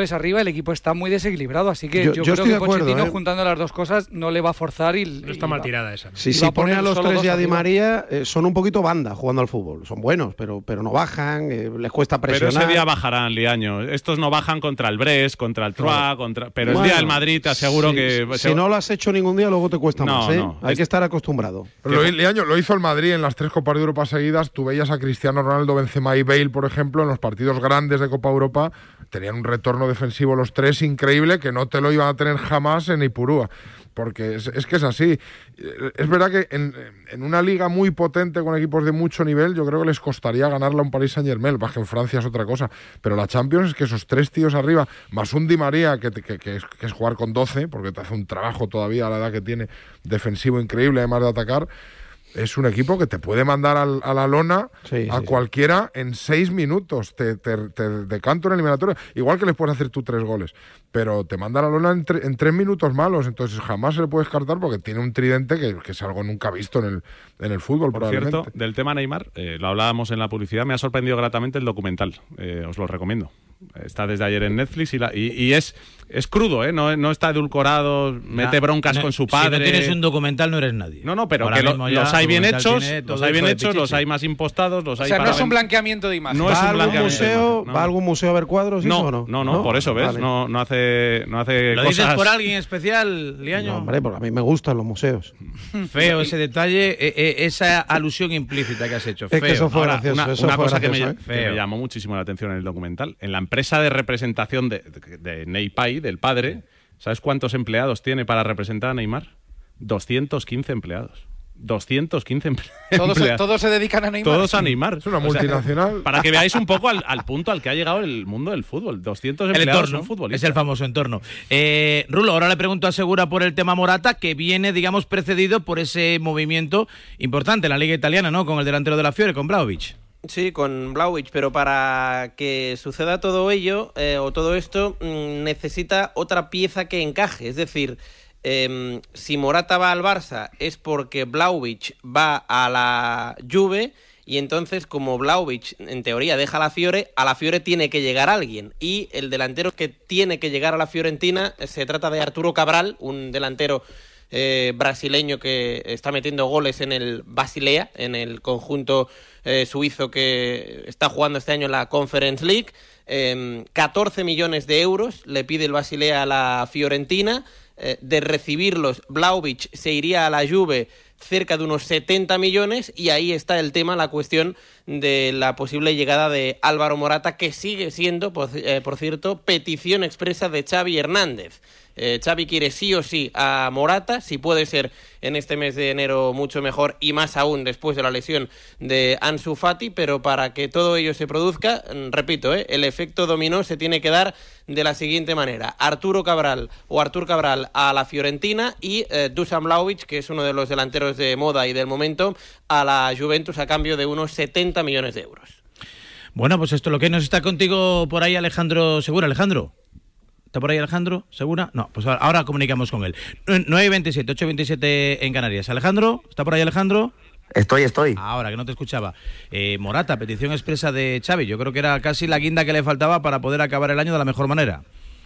jugadores arriba, el equipo está muy desequilibrado, así que yo, yo, yo creo que de acuerdo, Pochettino ¿eh? juntando las dos cosas no le va a forzar y no está y mal va, tirada esa. ¿no? Si si pone a los tres y a Di arriba. María, eh, son un poquito banda jugando al fútbol. Son buenos, pero, pero no bajan, eh, les cuesta presionar. Pero ese día bajarán, Liaño. Estos no bajan contra el Brest, contra el Troyes, claro. contra... pero bueno, el día del Madrid te aseguro si, que... Si no lo has hecho ningún día, luego te cuesta no, más, ¿eh? No, Hay es... que estar acostumbrado. Lo, Liaño, lo hizo el Madrid en las tres Copas de Europa seguidas. Tú veías a Cristiano Ronaldo, Benzema y Bale, por ejemplo, en los partidos grandes de Copa Europa, tenían un retorno defensivo los tres increíble que no te lo iban a tener jamás en Ipurúa. Porque es, es que es así. Es verdad que en, en una liga muy potente con equipos de mucho nivel, yo creo que les costaría ganarla a un Paris Saint-Germain, más que en Francia es otra cosa. Pero la Champions es que esos tres tíos arriba, más un Di María, que, que, que, es, que es jugar con doce, porque te hace un trabajo todavía a la edad que tiene, defensivo increíble, además de atacar. Es un equipo que te puede mandar al, a la lona sí, a sí, cualquiera sí. en seis minutos. Te, te, te decanto en eliminatoria. Igual que les puedes hacer tú tres goles. Pero te manda a la lona en, tre, en tres minutos malos. Entonces jamás se le puede descartar porque tiene un tridente que, que es algo nunca visto en el, en el fútbol. Por cierto, del tema Neymar, eh, lo hablábamos en la publicidad, me ha sorprendido gratamente el documental. Eh, os lo recomiendo. Está desde ayer en Netflix y, la, y, y es, es crudo, ¿eh? No, no está edulcorado, mete broncas no, con su padre. Si no tienes un documental no eres nadie. No, no, pero Ahora que lo, ya, los hay bien hechos, los hay bien hechos, pichichi. los hay más impostados, los o hay sea, para no es un ven... blanqueamiento de imagen. No es ¿Va, un algún museo, no. ¿Va a algún museo a ver cuadros? No, ¿o no? no, no, no, por eso, ¿ves? Vale. No, no hace, no hace ¿Lo cosas... dices por alguien especial, Liaño? No, hombre, porque a mí me gustan los museos. Feo ese detalle, eh, eh, esa alusión implícita que has hecho. Feo. Es que eso fue Ahora, gracioso. una, eso una fue cosa gracioso, que, me, ¿eh? que me llamó muchísimo la atención en el documental. En la empresa de representación de, de, de Neypai, del padre, ¿sabes cuántos empleados tiene para representar a Neymar? doscientos quince empleados. doscientos quince empleados. Todos, se, todos se dedican a Neymar. Todos a Neymar. Es una multinacional. O sea, para que veáis un poco al, al punto al que ha llegado el mundo del fútbol. doscientos el empleados entorno, son futbolistas. es el famoso entorno. Eh, Rulo, ahora le pregunto a Segura por el tema Morata, que viene, digamos, precedido por ese movimiento importante en la Liga Italiana, ¿no? Con el delantero de la Fiore, con Vlahovic. Sí, con Vlahovic, pero para que suceda todo ello, eh, o todo esto, mmm, necesita otra pieza que encaje. Es decir, eh, si Morata va al Barça es porque Vlahovic va a la Juve, y entonces, como Vlahovic en teoría deja a la Fiore, a la Fiore tiene que llegar alguien. Y el delantero que tiene que llegar a la Fiorentina se trata de Arturo Cabral, un delantero Eh, brasileño que está metiendo goles en el Basilea, en el conjunto eh, suizo que está jugando este año en la Conference League. Eh, catorce millones de euros le pide el Basilea a la Fiorentina. Eh, de recibirlos, Vlahovic se iría a la Juve cerca de unos setenta millones, y ahí está el tema, la cuestión de la posible llegada de Álvaro Morata, que sigue siendo, por, eh, por cierto, petición expresa de Xavi Hernández. Eh, Xavi quiere sí o sí a Morata, si puede ser en este mes de enero mucho mejor, y más aún después de la lesión de Ansu Fati, pero para que todo ello se produzca, repito, eh, el efecto dominó se tiene que dar de la siguiente manera: Arturo Cabral o Artur Cabral a la Fiorentina y eh, Dusan Vlahovic, que es uno de los delanteros de moda y del momento, a la Juventus a cambio de unos setenta millones de euros. Bueno, pues esto es lo que nos está contigo por ahí Alejandro Segura. Alejandro, ¿está por ahí Alejandro Segura? No, pues ahora, ahora comunicamos con él. nueve veintisiete, ocho veintisiete en Canarias. Alejandro, ¿está por ahí Alejandro? Estoy, estoy. Ahora, que no te escuchaba. Eh, Morata, petición expresa de Xavi. Yo creo que era casi la guinda que le faltaba para poder acabar el año de la mejor manera.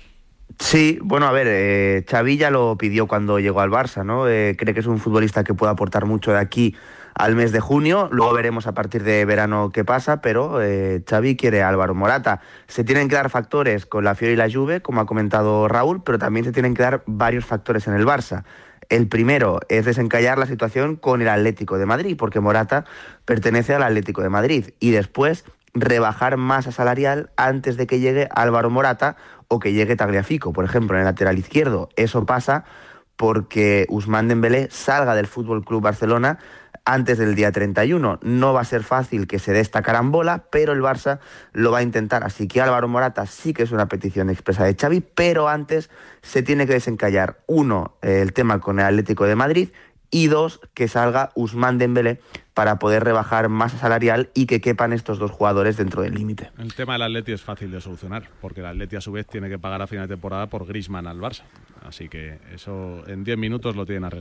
Sí, bueno, a ver, eh, Xavi ya lo pidió cuando llegó al Barça, ¿no? Eh, cree que es un futbolista que puede aportar mucho de aquí al mes de junio. Luego veremos a partir de verano qué pasa, pero eh, Xavi quiere a Álvaro Morata. Se tienen que dar factores con la Fiore y la Juve, como ha comentado Raúl, pero también se tienen que dar varios factores en el Barça. El primero es desencallar la situación con el Atlético de Madrid, porque Morata pertenece al Atlético de Madrid, y después rebajar masa salarial antes de que llegue Álvaro Morata o que llegue Tagliafico, por ejemplo, en el lateral izquierdo. Eso pasa porque Ousmane Dembélé salga del F C Barcelona antes del día treinta y uno. No va a ser fácil que se dé esta carambola, pero el Barça lo va a intentar. Así que Álvaro Morata sí que es una petición expresa de Xavi, pero antes se tiene que desencallar, uno, el tema con el Atlético de Madrid, y dos, que salga Ousmane Dembélé para poder rebajar masa salarial y que quepan estos dos jugadores dentro del límite. El tema del Atleti es fácil de solucionar, porque el Atleti a su vez tiene que pagar a final de temporada por Griezmann al Barça. Así que eso en diez minutos lo tienen arreglado.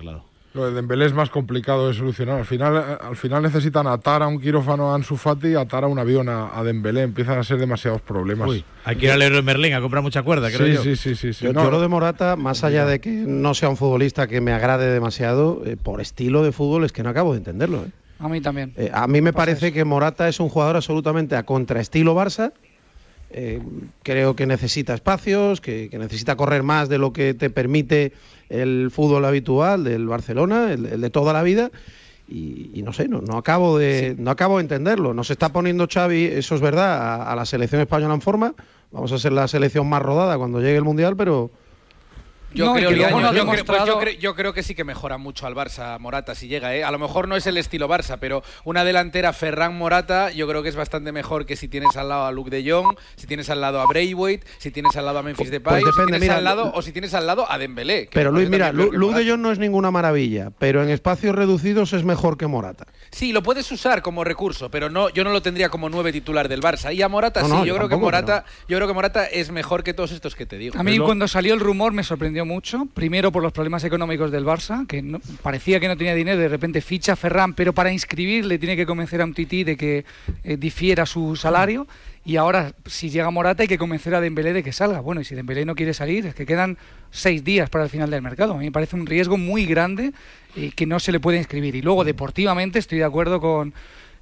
Lo de Dembélé es más complicado de solucionar. Al final, al final necesitan atar a un quirófano a Ansu Fati y atar a un avión a, a Dembélé. Empiezan a ser demasiados problemas. Uy, hay que ir al Leroy Merlin a comprar mucha cuerda, creo sí, yo. Sí, sí, sí. sí. Yo, no, yo lo de Morata, más allá de que no sea un futbolista que me agrade demasiado, eh, por estilo de fútbol es que no acabo de entenderlo. ¿eh? A mí también. Eh, a mí me parece eso. que Morata es un jugador absolutamente a contraestilo Barça. Eh, creo que necesita espacios, que, que necesita correr más de lo que te permite el fútbol habitual del Barcelona, el, el de toda la vida, y, y no sé, no, no acabo de sí. no acabo de entenderlo. Nos está poniendo Xavi, eso es verdad, a, a la selección española en forma. Vamos a ser la selección más rodada cuando llegue el Mundial, pero Yo, no, creo, que yo, no yo, demostrado... creo, pues yo, creo, yo creo que sí que mejora mucho al Barça Morata si llega, ¿eh? A lo mejor no es el estilo Barça, pero una delantera Ferran Morata yo creo que es bastante mejor que si tienes al lado a Luke de Jong, si tienes al lado a Braithwaite, si tienes al lado a Memphis Depay, pues depende, o, si tienes mira, al lado, o si tienes al lado a Dembélé. Pero Luis, mira, Luke de Jong no es ninguna maravilla, pero en espacios reducidos es mejor que Morata. Sí, lo puedes usar como recurso, pero no, yo no lo tendría como nueve titular del Barça. Y a Morata no, sí, no, yo, yo creo tampoco, que Morata, pero... yo creo que Morata es mejor que todos estos que te digo. A mí cuando salió el rumor me sorprendió mucho. Primero por los problemas económicos del Barça, que no, parecía que no tenía dinero, de repente ficha a Ferran, pero para inscribirle tiene que convencer a un tití de que eh, difiera su salario, y ahora si llega Morata hay que convencer a Dembélé de que salga. Bueno, y si Dembélé no quiere salir, es que quedan seis días para el final del mercado. A mí me parece un riesgo muy grande eh, que no se le puede inscribir. Y luego deportivamente estoy de acuerdo con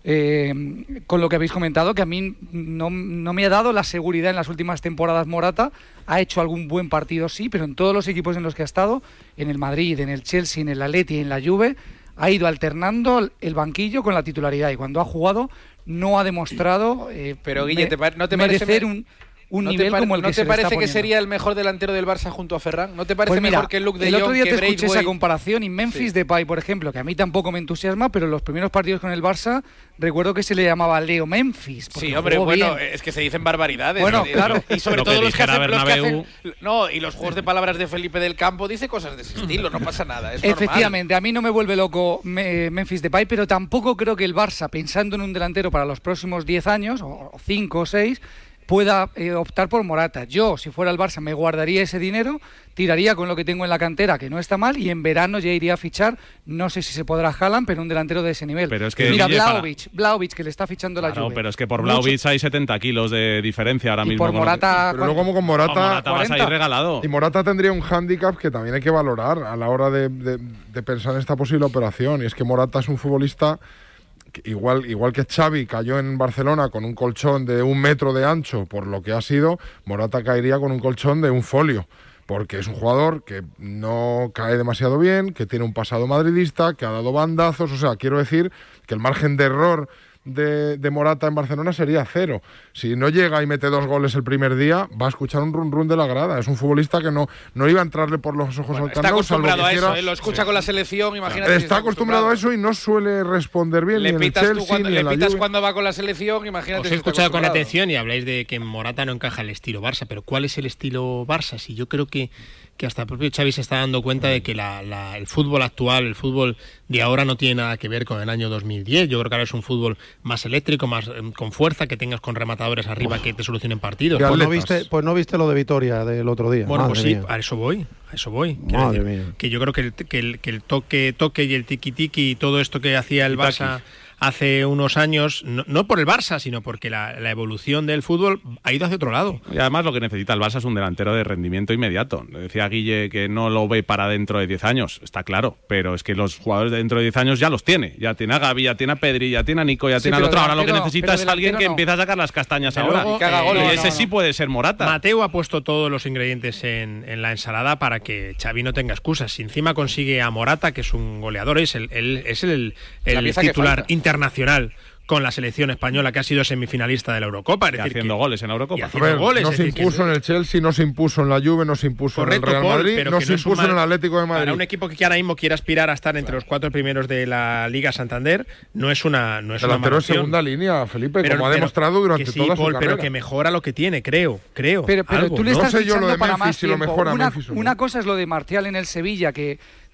Eh, con lo que habéis comentado, que a mí no, no me ha dado la seguridad en las últimas temporadas. Morata ha hecho algún buen partido, sí, pero en todos los equipos en los que ha estado, en el Madrid, en el Chelsea, en el Atleti y en la Juve, ha ido alternando el banquillo con la titularidad, y cuando ha jugado no ha demostrado eh, pero Guille, me, ¿no te merecer parece un un ¿No nivel te como el que ¿No se te le parece está que poniendo? sería el mejor delantero del Barça junto a Ferran? ¿No te parece Pues mira, mejor que Luke de el Jong, otro día que te escuché Braithwaite? esa comparación, y Memphis sí. Depay, por ejemplo, que a mí tampoco me entusiasma, pero los primeros partidos con el Barça recuerdo que se le llamaba Leo Memphis. Sí, hombre, bueno, bien. Es que se dicen barbaridades. Bueno, ¿no? claro. Y sobre todo los que, hacen, los que hacen... No, y los juegos de palabras de Felipe del Campo dice cosas de ese estilo, no pasa nada, es Efectivamente, normal. A mí no me vuelve loco Memphis Depay, pero tampoco creo que el Barça, pensando en un delantero para los próximos diez años, o cinco o seis, pueda eh, optar por Morata. Yo, si fuera el Barça, me guardaría ese dinero, tiraría con lo que tengo en la cantera, que no está mal, y en verano ya iría a fichar, no sé si se podrá Haaland, pero un delantero de ese nivel. Pero es que Mira, Guille, Vlahovic, para... Vlahovic, que le está fichando la claro, Juve. pero es que por Vlahovic hay setenta kilos de diferencia ahora y mismo. por Morata... Pero luego como con Morata... Con Morata vas a ir regalado. Y Morata tendría un hándicap que también hay que valorar a la hora de, de, de pensar en esta posible operación, y es que Morata es un futbolista... Igual, igual que Xavi cayó en Barcelona con un colchón de un metro de ancho por lo que ha sido, Morata caería con un colchón de un folio, porque es un jugador que no cae demasiado bien, que tiene un pasado madridista, que ha dado bandazos. O sea, quiero decir que el margen de error de, de Morata en Barcelona sería cero. Si no llega y mete dos goles el primer día, va a escuchar un run run de la grada. Es un futbolista que no, no iba a entrarle por los ojos bueno, al candado. Está acostumbrado a quiera... eso, ¿eh? Lo escucha sí. con la selección, imagínate. Está, si está acostumbrado, acostumbrado a eso y no suele responder bien. Le ni pitas, en el Chelsea, tú cuando, ni le en la pitas Juve. cuando va con la selección, imagínate. Os si he está escuchado con atención y habláis de que Morata no encaja el estilo Barça, pero ¿cuál es el estilo Barça? Si yo creo que, que hasta el propio Xavi se está dando cuenta de que la, la, el fútbol actual, el fútbol de ahora no tiene nada que ver con el año dos mil diez. Yo creo que ahora es un fútbol más eléctrico, más eh, con fuerza, que tengas con rematadores arriba Uf. que te solucionen partidos. Pues no, viste, pues no viste lo de Vitoria del otro día. Bueno, Madre pues sí, mía. a eso voy. A eso voy. Madre decir, mía. Que yo creo que el, que el, que el toque, toque y el tiki-tiki y todo esto que hacía el Barça hace unos años, no, no por el Barça, sino porque la, la evolución del fútbol ha ido hacia otro lado. Y además lo que necesita el Barça es un delantero de rendimiento inmediato. Decía Guille que no lo ve para dentro de diez años, está claro, pero es que los jugadores de dentro de diez años ya los tiene. Ya tiene a Gavi, ya tiene a Pedri, ya tiene a Nico, ya sí, tiene al otro. Ahora lo que necesita es alguien que no. empiece a sacar las castañas pero ahora. Luego, y que haga goles. Eh, y ese no, sí no. puede ser Morata. Mateo ha puesto todos los ingredientes en, en la ensalada para que Xavi no tenga excusas. Si encima consigue a Morata, que es un goleador, es el, el, es el, el titular internacional con la selección española, que ha sido semifinalista de la Eurocopa. Es decir, haciendo que, goles en la Eurocopa. Y haciendo ver, goles, no es se decir, impuso que... en el Chelsea, no se impuso en la Juve, no se impuso Correcto, en el Real Paul, Madrid, pero no que se no es impuso mal, en el Atlético de Madrid. Para un equipo que ahora mismo quiera aspirar a estar entre los cuatro primeros de la Liga Santander, no es una no es el delantero una de segunda línea, Felipe, pero, como ha demostrado durante que sí, toda Paul, su carrera. Pero que mejora lo que tiene, creo, creo. Pero, pero algo. tú le estás no sé yo lo de para Memphis más si lo tiempo. mejora Una, Memphis, una cosa es lo de Martial en el Sevilla, que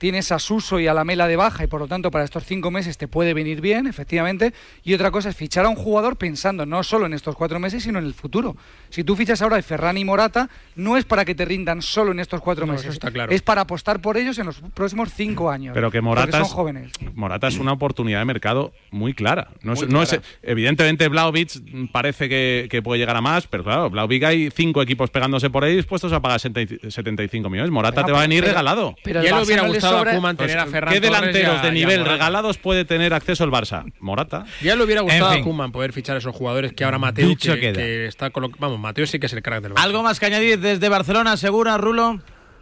tienes a Suso y a Lamela de baja y por lo tanto para estos cinco meses te puede venir bien, efectivamente. Y otra cosa es fichar a un jugador pensando no solo en estos cuatro meses, sino en el futuro. Si tú fichas ahora a Ferran y Morata, no es para que te rindan solo en estos cuatro No, meses, eso está claro. es para apostar por ellos en los próximos cinco años. Pero que Morata, porque son es, jóvenes. Morata es una oportunidad de mercado muy clara. No, Muy es, no clara. es, evidentemente Vlahovic parece que, que puede llegar a más, pero claro, Vlahovic hay cinco equipos pegándose por ahí dispuestos a pagar setenta y cinco millones. Morata Venga, te va a venir pero- regalado. pero ya al le Barça hubiera no le gustado sobra- a Koeman tener Pues, a Ferran ¿qué Torres delanteros y a- de y a nivel Morata? regalados puede tener acceso el Barça? Morata. Ya le hubiera gustado En fin. a Koeman poder fichar a esos jugadores que ahora Mateo, Dicho que, queda. que está colo- vamos, Mateo sí que es el crack del Barça. ¿Algo más que añadir desde Barcelona, segura, Rulo?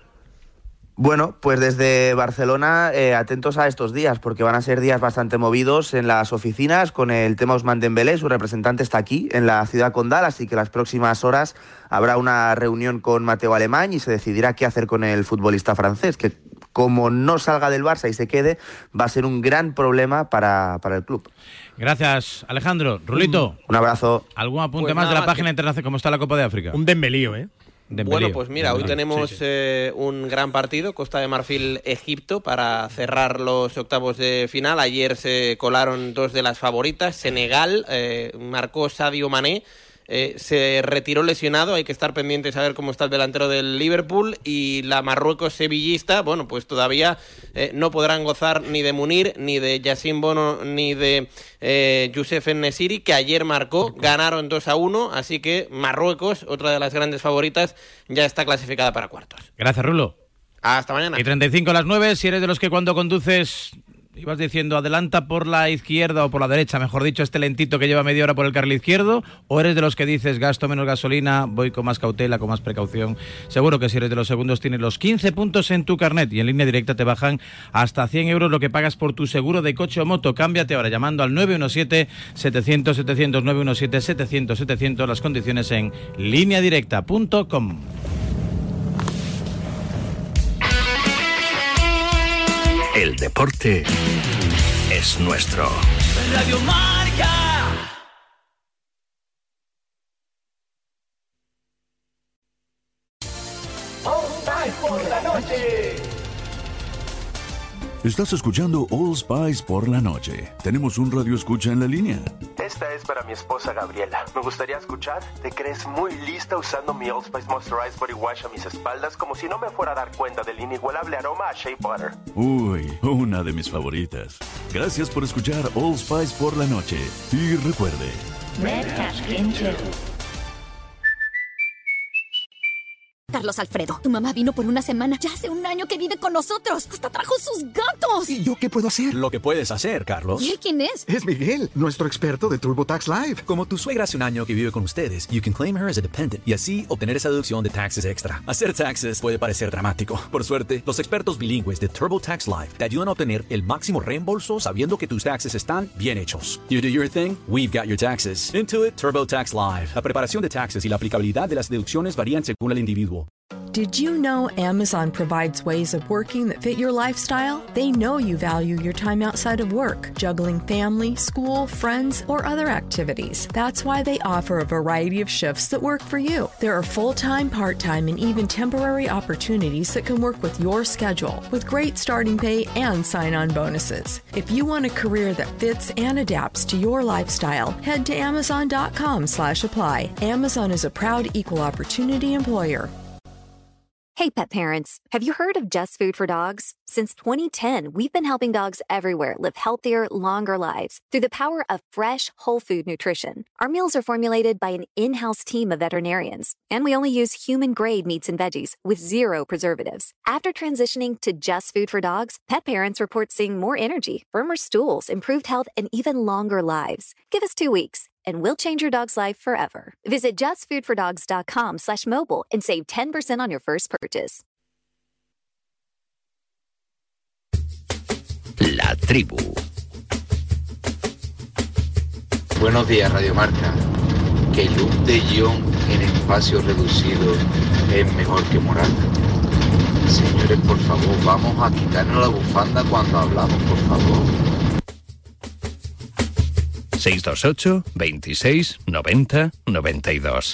Bueno, pues desde Barcelona, eh, atentos a estos días, porque van a ser días bastante movidos en las oficinas con el tema Ousmane Dembélé. Su representante está aquí, en la ciudad condal, así que las próximas horas habrá una reunión con Mateo Alemany y se decidirá qué hacer con el futbolista francés, que como no salga del Barça y se quede, va a ser un gran problema para, para el club. Gracias, Alejandro. Rulito. Un abrazo. ¿Algún apunte Pues más nada de la más página que- internacional? ¿Cómo está la Copa de África? Un Dembélío, ¿eh? Dembélé. Bueno, pues mira, hoy Dembélé. tenemos Sí, sí. eh, un gran partido, Costa de Marfil-Egipto, para cerrar los octavos de final. Ayer se colaron dos de las favoritas. Senegal eh, marcó Sadio Mané. Eh, se retiró lesionado, hay que estar pendientes a ver cómo está el delantero del Liverpool, y la Marruecos sevillista, bueno, pues todavía eh, no podrán gozar ni de Munir, ni de Yacine Bono, ni de eh, Youssef En-Nesyri, que ayer marcó, ganaron dos a uno, así que Marruecos, otra de las grandes favoritas, ya está clasificada para cuartos. Gracias, Rulo. Hasta mañana. Y treinta y cinco a las nueve, si eres de los que cuando conduces ibas diciendo adelanta por la izquierda o por la derecha, mejor dicho, este lentito que lleva media hora por el carril izquierdo, o eres de los que dices gasto menos gasolina, voy con más cautela, con más precaución. Seguro que si eres de los segundos tienes los quince puntos en tu carnet y en línea directa te bajan hasta cien euros lo que pagas por tu seguro de coche o moto. Cámbiate ahora llamando al nueve uno siete, setecientos, setecientos, nueve uno siete, setecientos, setecientos, las condiciones en línea directa punto com. El deporte es nuestro. Radio Marca. Por la noche. Estás escuchando All Spice por la noche. Tenemos un radio escucha en la línea. Esta es para mi esposa Gabriela. Me gustaría escuchar. ¿Te crees muy lista usando mi All Spice Moisturized Body Wash a mis espaldas como si no me fuera a dar cuenta del inigualable aroma a Shea Butter? Uy, una de mis favoritas. Gracias por escuchar All Spice por la noche. Y recuerde, Red Cat Skin Gel. Carlos Alfredo, tu mamá vino por una semana. Ya hace un año que vive con nosotros. Hasta trajo sus gatos. ¿Y yo qué puedo hacer? Lo que puedes hacer, Carlos. ¿Y él quién es? Es Miguel, nuestro experto de TurboTax Live. Como tu suegra hace un año que vive con ustedes, you can claim her as a dependent y así obtener esa deducción de taxes extra. Hacer taxes puede parecer dramático. Por suerte, los expertos bilingües de TurboTax Live te ayudan a obtener el máximo reembolso sabiendo que tus taxes están bien hechos. You do your thing, we've got your taxes. Intuit TurboTax Live. La preparación de taxes y la aplicabilidad de las deducciones varían según el individuo. Did you know Amazon provides ways of working that fit your lifestyle? They know you value your time outside of work, juggling family, school, friends, or other activities. That's why they offer a variety of shifts that work for you. There are full-time, part-time, and even temporary opportunities that can work with your schedule, with great starting pay and sign-on bonuses. If you want a career that fits and adapts to your lifestyle, head to amazon.com slash apply. Amazon is a proud equal opportunity employer. Hey, pet parents, have you heard of Just Food for Dogs? Since twenty ten, we've been helping dogs everywhere live healthier, longer lives through the power of fresh, whole food nutrition. Our meals are formulated by an in-house team of veterinarians, and we only use human-grade meats and veggies with zero preservatives. After transitioning to Just Food for Dogs, pet parents report seeing more energy, firmer stools, improved health, and even longer lives. Give us two weeks. And we'll change your dog's life forever. Visit justfoodfordogs.com slash mobile and save ten percent on your first purchase. La tribu. Buenos días, Radio Marca. Que Luke de Jong en espacio reducido es mejor que Morata. Señores, por favor, vamos a quitarnos la bufanda cuando hablamos, por favor. seis dos ocho, veintiséis, noventa, noventa y dos.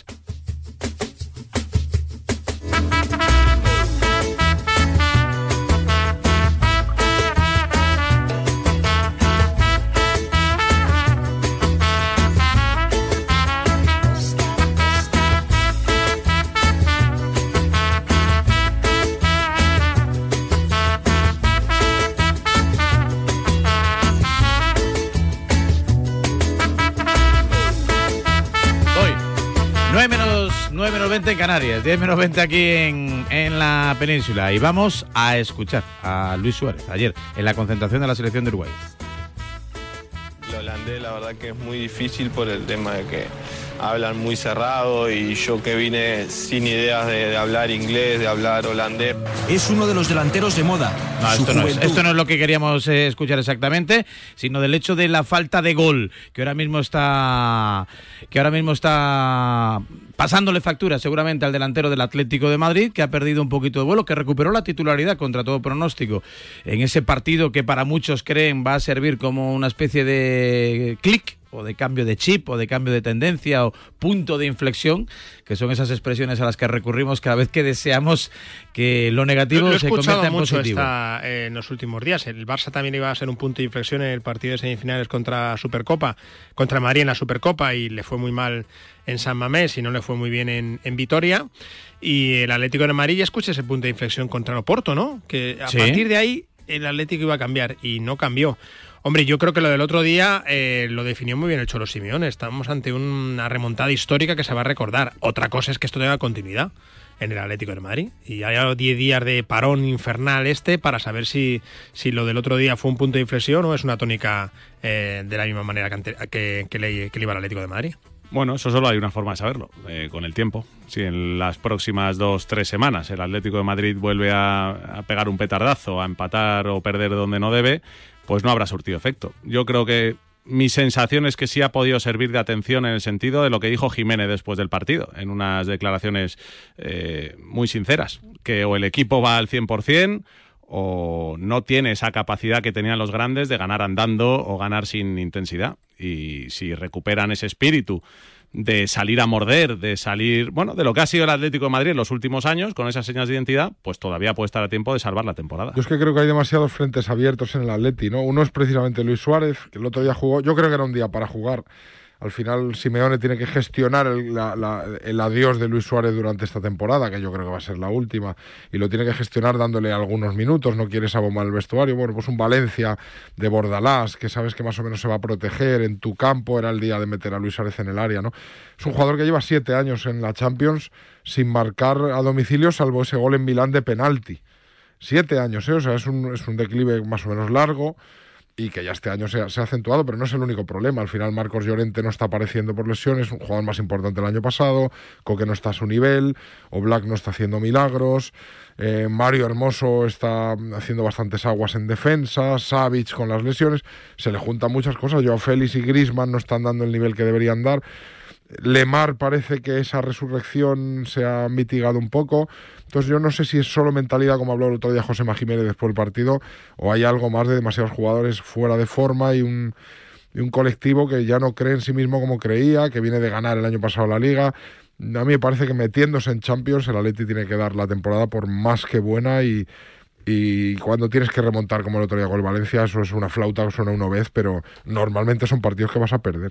nueve menos veinte en Canarias, diez menos veinte aquí en, en la península. Y vamos a escuchar a Luis Suárez ayer en la concentración de la selección de Uruguay. Lo holandés, la verdad que es muy difícil por el tema de que hablan muy cerrado y yo que vine sin ideas de, de hablar inglés, de hablar holandés. Es uno de los delanteros de moda. No, esto no, es, esto no es lo que queríamos eh, escuchar exactamente, sino del hecho de la falta de gol, que ahora mismo está que ahora mismo está pasándole factura seguramente al delantero del Atlético de Madrid, que ha perdido un poquito de vuelo, que recuperó la titularidad contra todo pronóstico en ese partido que para muchos creen va a servir como una especie de clic o de cambio de chip o de cambio de tendencia o punto de inflexión, que son esas expresiones a las que recurrimos cada vez que deseamos que lo negativo lo, lo se convierta en mucho positivo. Esta, eh, en los últimos días. El Barça también iba a ser un punto de inflexión en el partido de semifinales contra Supercopa, contra Madrid en la Supercopa, y le fue muy mal en San Mamés y no le fue muy bien en, en Vitoria. Y el Atlético de Madrid ya escucha ese punto de inflexión contra el Oporto, ¿no? Que a ¿Sí? partir de ahí el Atlético iba a cambiar y no cambió. Hombre, yo creo que lo del otro día eh, lo definió muy bien el Cholo Simeone. Estamos ante una remontada histórica que se va a recordar. Otra cosa es que esto tenga continuidad en el Atlético de Madrid. Y hay diez días de parón infernal este para saber si, si lo del otro día fue un punto de inflexión o es una tónica eh, de la misma manera que, ante, que, que, le, que le iba al Atlético de Madrid. Bueno, eso solo hay una forma de saberlo, eh, con el tiempo. Si en las próximas dos, tres semanas el Atlético de Madrid vuelve a, a pegar un petardazo, a empatar o perder donde no debe, pues no habrá surtido efecto. Yo creo que mi sensación es que sí ha podido servir de atención en el sentido de lo que dijo Jiménez después del partido, en unas declaraciones eh, muy sinceras, que o el equipo va al cien por cien o no tiene esa capacidad que tenían los grandes de ganar andando o ganar sin intensidad. Y si recuperan ese espíritu de salir a morder, de salir, bueno, de lo que ha sido el Atlético de Madrid en los últimos años, con esas señas de identidad, pues todavía puede estar a tiempo de salvar la temporada. Yo es que creo que hay demasiados frentes abiertos en el Atleti, ¿no? Uno es precisamente Luis Suárez, que el otro día jugó, yo creo que era un día para jugar. Al final Simeone tiene que gestionar el, la, la, el adiós de Luis Suárez durante esta temporada, que yo creo que va a ser la última, y lo tiene que gestionar dándole algunos minutos. No quieres abomar el vestuario. Bueno, pues un Valencia de Bordalás, que sabes que más o menos se va a proteger en tu campo, era el día de meter a Luis Suárez en el área, ¿no? Es un jugador que lleva siete años en la Champions sin marcar a domicilio, salvo ese gol en Milán de penalti. Siete años, ¿eh? O sea, es un, es un declive más o menos largo, y que ya este año se ha, se ha acentuado, pero no es el único problema. Al final Marcos Llorente no está apareciendo por lesiones, un jugador más importante el año pasado, Coque no está a su nivel, Oblak no está haciendo milagros, eh, Mario Hermoso está haciendo bastantes aguas en defensa, Savic con las lesiones, se le juntan muchas cosas. Joao Félix y Griezmann no están dando el nivel que deberían dar. Lemar parece que esa resurrección se ha mitigado un poco. Entonces yo no sé si es solo mentalidad, como habló el otro día José Jiménez después del partido, o hay algo más de demasiados jugadores fuera de forma y un, y un colectivo que ya no cree en sí mismo como creía, que viene de ganar el año pasado la Liga. A mí me parece que metiéndose en Champions el Atleti tiene que dar la temporada por más que buena, y, y cuando tienes que remontar como el otro día con el Valencia, eso es una flauta, suena una vez, pero normalmente son partidos que vas a perder.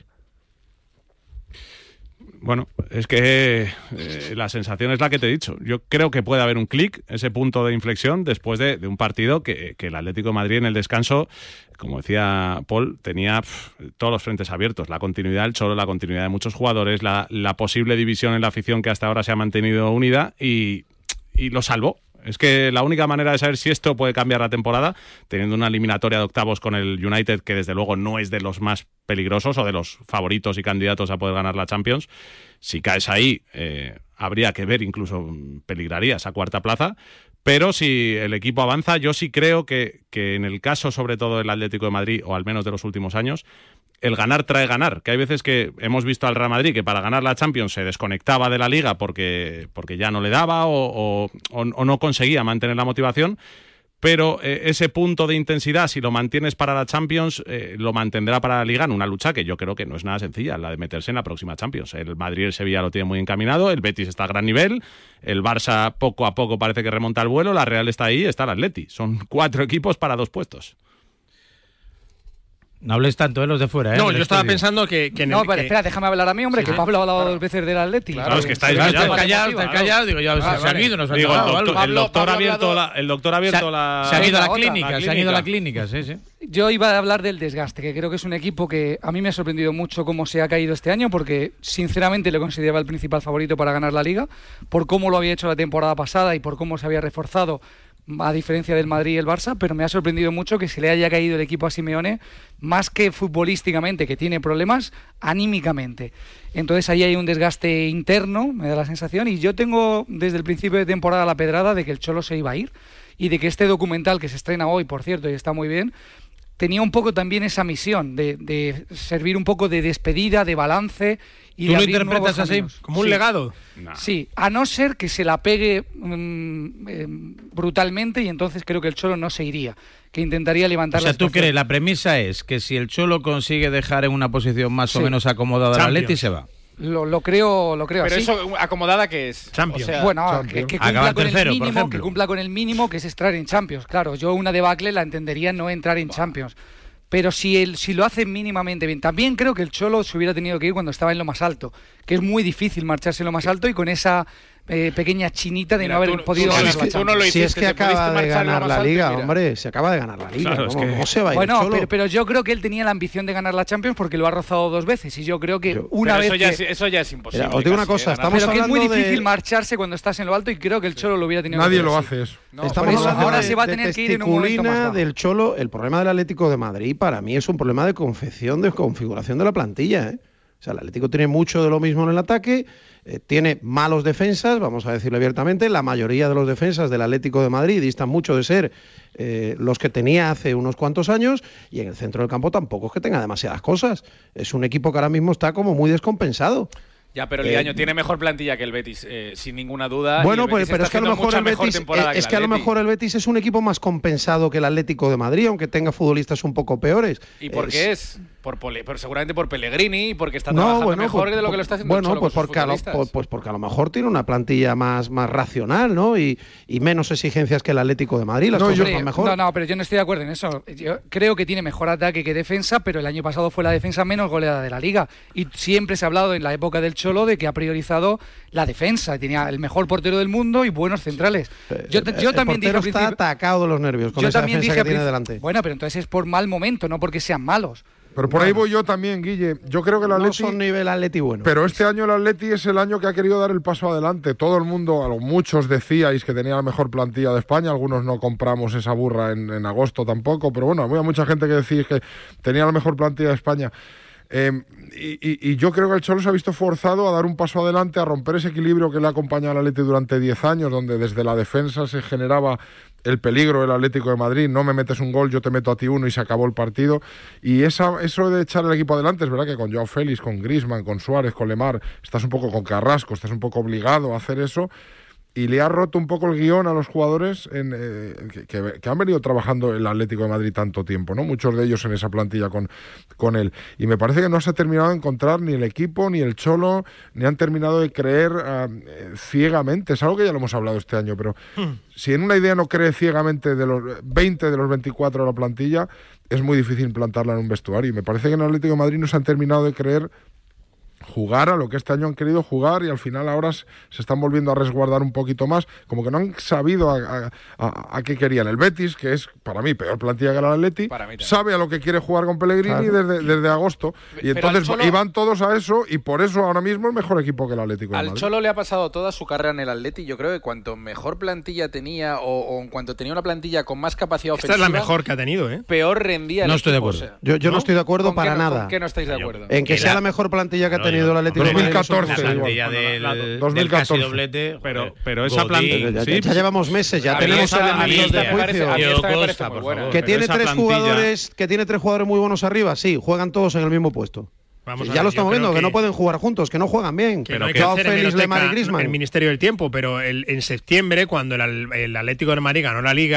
Bueno, es que eh, la sensación es la que te he dicho. Yo creo que puede haber un clic, ese punto de inflexión, después de, de un partido que, que el Atlético de Madrid en el descanso, como decía Paul, tenía pff, todos los frentes abiertos. La continuidad del Cholo, la continuidad de muchos jugadores, la, la posible división en la afición que hasta ahora se ha mantenido unida, y, y lo salvó. Es que la única manera de saber si esto puede cambiar la temporada, teniendo una eliminatoria de octavos con el United, que desde luego no es de los más peligrosos o de los favoritos y candidatos a poder ganar la Champions, si caes ahí, eh, habría que ver, incluso peligraría esa cuarta plaza. Pero si el equipo avanza, yo sí creo que, que en el caso sobre todo del Atlético de Madrid, o al menos de los últimos años, el ganar trae ganar, que hay veces que hemos visto al Real Madrid que para ganar la Champions se desconectaba de la Liga porque, porque ya no le daba o, o, o no conseguía mantener la motivación, pero eh, ese punto de intensidad, si lo mantienes para la Champions, eh, lo mantendrá para la Liga en una lucha que yo creo que no es nada sencilla, la de meterse en la próxima Champions. El Madrid y el Sevilla lo tienen muy encaminado, el Betis está a gran nivel, el Barça poco a poco parece que remonta el vuelo, la Real está ahí, está el Atleti. Son cuatro equipos para dos puestos. No hables tanto de los de fuera, ¿eh? No, yo estaba pensando que, que en No, el, pero que... espera, déjame hablar a mí, hombre, sí, que Pablo ha hablado claro. dos veces del Atleti. Claro, claro, es que estáis claro, callados. callado, está callado, digo, ya ah, se han ido, nos han digo, el doctor, el doctor ha abierto la el doctor ha abierto la se han ido a la clínica, se han ido a la clínica, sí, sí. Yo iba a hablar del desgaste, que creo que es un equipo que a mí me ha sorprendido mucho cómo se ha caído este año, porque sinceramente lo consideraba el principal favorito para ganar la Liga, por cómo lo había hecho la temporada pasada y por cómo se había reforzado, a diferencia del Madrid y el Barça, pero me ha sorprendido mucho que se le haya caído el equipo a Simeone, más que futbolísticamente, que tiene problemas, anímicamente. Entonces ahí hay un desgaste interno, me da la sensación, y yo tengo desde el principio de temporada la pedrada de que el Cholo se iba a ir, y de que este documental, que se estrena hoy, por cierto, y está muy bien, tenía un poco también esa misión de, de servir un poco de despedida, de balance. Y ¿Tú de lo interpretas así? ¿Como un sí. legado? Nah. Sí, a no ser que se la pegue mmm, eh, brutalmente, y entonces creo que el Cholo no se iría, que intentaría levantar la O sea, la ¿tú crees? La premisa es que si el Cholo consigue dejar en una posición más sí. o menos acomodada al Atleti, se va. Lo, lo creo, lo creo Pero así. eso, acomodada, ¿qué es? Champions. O sea, bueno, Champions. Que, que, cumpla con tercero, el mínimo, que cumpla con el mínimo, que es entrar en Champions. Claro, yo una debacle la entendería no entrar en Champions. Pero si él, si lo hace mínimamente bien, también creo que el Cholo se hubiera tenido que ir cuando estaba en lo más alto, que es muy difícil marcharse en lo más alto y con esa eh, pequeña chinita de Mira, no haber tú, podido tú, ganar si la Champions. No si es que acaba de ganar la Liga, mira. hombre, se acaba de ganar la Liga. Claro, ¿Cómo, es que... ¿Cómo se va a ir Bueno, Cholo? pero, pero yo creo que él tenía la ambición de ganar la Champions porque lo ha rozado dos veces y yo creo que yo, una vez eso ya, que... es, eso ya es imposible. Mira, os digo una cosa, eh, estamos pero que es muy hablando difícil de... marcharse cuando estás en lo alto y creo que el Cholo lo hubiera tenido Nadie que lo hacer. hace eso. No, estamos eso, hablando ahora de, se va a de tener que ir en un momento más bajo. del Cholo. El problema del Atlético de Madrid para mí es un problema de confección, de configuración de la plantilla, ¿eh? O sea, el Atlético tiene mucho de lo mismo en el ataque, eh, tiene malos defensas, vamos a decirlo abiertamente. La mayoría de los defensas del Atlético de Madrid distan mucho de ser eh, los que tenía hace unos cuantos años, y en el centro del campo tampoco es que tenga demasiadas cosas. Es un equipo que ahora mismo está como muy descompensado. Ya, pero el Liaño eh, tiene mejor plantilla que el Betis, eh, sin ninguna duda. Bueno, pues, pero es que a lo mejor el Betis, eh, es que a lo mejor el Betis es un equipo más compensado que el Atlético de Madrid, aunque tenga futbolistas un poco peores. ¿Y por qué es? Por, por, por seguramente por Pellegrini, porque está no, trabajando bueno, mejor por, de lo que lo está haciendo bueno, el Cholo pues con porque sus a lo, pues, pues porque a lo mejor tiene una plantilla más, más racional, ¿no? Y, y menos exigencias que el Atlético de Madrid. Las no, cosas yo, van mejor. No, no, pero yo no estoy de acuerdo en eso. Yo creo que tiene mejor ataque que defensa, pero el año pasado fue la defensa menos goleada de la Liga. Y siempre se ha hablado en la época del Cholo de que ha priorizado la defensa. Tenía el mejor portero del mundo y buenos centrales. Yo, el, yo el también dije está atacado de los nervios con yo esa también defensa dije que tiene delante. Bueno, pero entonces es por mal momento, no porque sean malos. Pero por ahí voy yo también, Guille. Yo creo que el Atleti... No son nivel Atleti bueno. Pero este año el Atleti es el año que ha querido dar el paso adelante. Todo el mundo, a lo muchos decíais que tenía la mejor plantilla de España. Algunos no compramos esa burra en, en agosto tampoco. Pero bueno, había mucha gente que decís que tenía la mejor plantilla de España. Eh, y, y, y yo creo que el Cholo se ha visto forzado a dar un paso adelante, a romper ese equilibrio que le ha acompañado al Atleti durante diez años, donde desde la defensa se generaba el peligro del Atlético de Madrid. No me metes un gol, yo te meto a ti uno y se acabó el partido. Y esa, eso de echar el equipo adelante, es verdad que con Joao Félix, con Griezmann, con Suárez, con Lemar, estás un poco con Carrasco, estás un poco obligado a hacer eso. Y le ha roto un poco el guión a los jugadores en, eh, que, que, que han venido trabajando el Atlético de Madrid tanto tiempo, ¿no? Muchos de ellos en esa plantilla con, con él. Y me parece que no se ha terminado de encontrar ni el equipo, ni el Cholo, ni han terminado de creer uh, eh, ciegamente. Es algo que ya lo hemos hablado este año, pero hmm. si en una idea no cree ciegamente de los veinte de los veinticuatro de la plantilla, es muy difícil implantarla en un vestuario. Y me parece que en el Atlético de Madrid no se han terminado de creer jugar a lo que este año han querido jugar, y al final ahora se están volviendo a resguardar un poquito más, como que no han sabido a, a, a, a qué querían. El Betis, que es para mí peor plantilla que el Atleti, sabe a lo que quiere jugar con Pellegrini, claro, desde, desde agosto, y pero entonces Cholo, iban todos a eso, y por eso ahora mismo es mejor equipo que el Atlético de Al Madrid. Cholo le ha pasado toda su carrera en el Atleti. Yo creo que cuanto mejor plantilla tenía, o, o en cuanto tenía una plantilla con más capacidad ofensiva, esta es la mejor que ha tenido, ¿eh? Peor rendía el No estoy de equipo, acuerdo. O sea, yo yo no, no estoy de acuerdo para qué, nada. ¿Con qué no estáis de acuerdo? En que sea la mejor plantilla que ha tenido el Atlético de Madrid. dos mil catorce, la plantilla del, dos mil catorce. Del casi doblete, pero, pero esa plantilla ya, sí, ya llevamos meses, ya tenemos elementos de juicio. Que tiene tres jugadores, que tiene tres jugadores muy buenos arriba, sí, juegan todos en el mismo puesto. Vamos sí, ya ver, lo estamos viendo, que, que no pueden jugar juntos, que no juegan bien. Que pero no hay que hacer Félix, Lemar y Griezmann. El Ministerio del Tiempo, pero el, en septiembre, cuando el, el Atlético de Madrid ganó la Liga,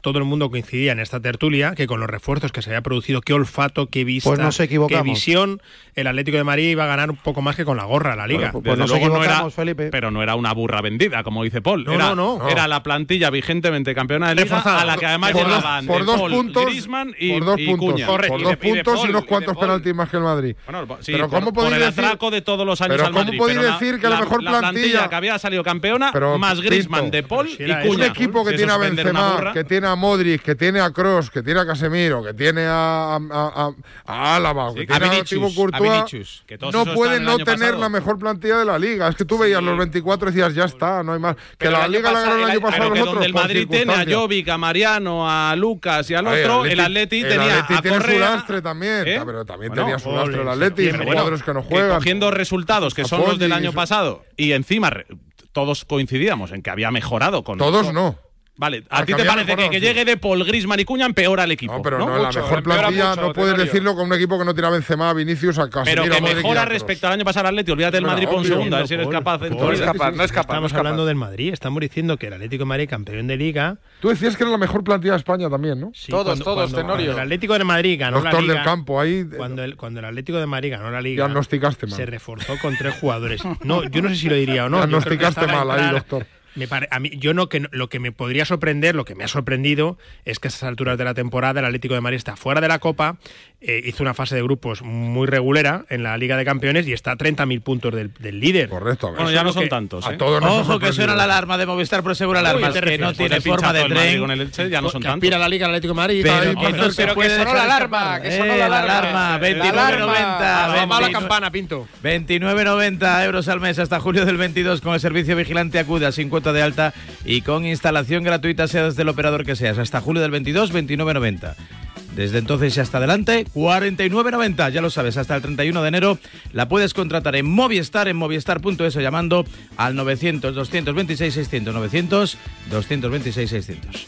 todo el mundo coincidía en esta tertulia que con los refuerzos que se había producido, qué olfato, qué vista, pues nos qué visión, el Atlético de Madrid iba a ganar un poco más que con la gorra la Liga. Bueno, pues nos equivocamos, no era, Felipe. Pero no era una burra vendida, como dice Paul. No, era, no, no. Era la plantilla vigentemente campeona de Liga, reforzada, a la que además por llegaban dos, por dos Paul, puntos, Griezmann y, por dos y puntos, Cuña. Correcto, por dos y de, puntos y, Paul, unos y cuantos penaltis más que el Madrid. Bueno, sí, pero por, ¿cómo por podéis el decir, atraco de todos los años pero al ¿cómo Madrid. podéis Pero decir la, que la mejor la plantilla, plantilla que había salido campeona, pero, más Griezmann, Pinto, de Paul si y era Cuña. un equipo que Si tiene a eso es vender una Benzema, burra. que tiene a Modric, que tiene a Kroos, que tiene a Casemiro, que tiene a, a, a, a Álava, Sí, que a tiene a Vinicius, Thibaut a Courtois, Vinicius, que todos no esos puede están el no año tener pasado. la mejor plantilla de la Liga. Es que tú veías los veinticuatro y decías, ya está, no hay más. Que Pero la el año Liga la pasa- ganó el año el- pasado pero que los otros donde el por Madrid tiene a circunstancias. Jovic, a Mariano, a Lucas y al A ver, otro, el Atleti el tenía Atleti a tiene su Correa. lastre también, ¿Eh? pero también Bueno, tenía su lastre el goles, Atleti, pero bueno, jugadores que no que juegan. cogiendo resultados que A son los del Poggi, año eso- pasado y encima re- todos coincidíamos en que había mejorado con Todos con- no. Vale, Ah, ¿a ti que te había parece que mejorado, que sí. llegue de Paul, Griezmann y Cuña empeora al equipo? No, pero ¿no? no, la Mucho, mejor empeora plantilla mucho, no puedes Tenorio. decirlo con un equipo que no tiene a Benzema, a Vinicius, a Casemiro, Pero que a Modric y a mejora Kroos. respecto al año pasado al Atleti. Olvídate del Bueno, Madrid por un obvio. segundo, a ver si eres Paul, capaz de Paul, No es capaz, no es capaz. Estamos no es capaz. hablando del Madrid, estamos diciendo que el Atlético de Madrid, campeón de Liga. Tú decías que era la mejor plantilla de España también, ¿no? Sí, Todos, cuando- todos, cuando- Tenorio. cuando el Atlético de Madrid ganó la Doctor Liga. del campo, ahí Cuando el, cuando el Atlético de Madrid ganó la Liga, diagnosticaste mal. se reforzó con tres jugadores. No, yo no sé si lo diría o no. Yo creo que Diagnosticaste estaba mal ahí, entrar- doctor. Me pare- a mí, yo no que no- lo que me podría sorprender, lo que me ha sorprendido es que a estas alturas de la temporada el Atlético de Madrid está fuera de la Copa, eh, hizo una fase de grupos muy regulera en la Liga de Campeones y está a treinta mil puntos del, del líder. Correcto, a ver. Bueno, Eso ya es no lo son que- tantos, A ¿eh? todos nos ha Ojo que sorprendido. suena la alarma de Movistar Pro Seguro Alarmas, te que refieres? no Pues tiene he forma pinchado de el Madrid tren. con el Elche, ya no son Que tantos. aspira a la Liga del Atlético de Madrid. Pero Está ahí, que- pero se pero puede que sonó dejar la escapar. alarma, que Eh, sonó la la alarma. alarma, veintinueve alarma. noventa, Va, va la veintinueve campana, Pinto. veintinueve noventa euros al mes hasta julio del veintidós con el servicio vigilante Acuda sin cuota de alta y con instalación gratuita sea desde el operador que seas. Hasta julio del veintidós, veintinueve noventa. Desde entonces y hasta adelante, cuarenta y nueve noventa. Ya lo sabes, hasta el treinta y uno de enero la puedes contratar en Movistar, en movistar punto es o llamando al novecientos, doscientos veintiséis, seiscientos, novecientos, doscientos veintiséis, seiscientos.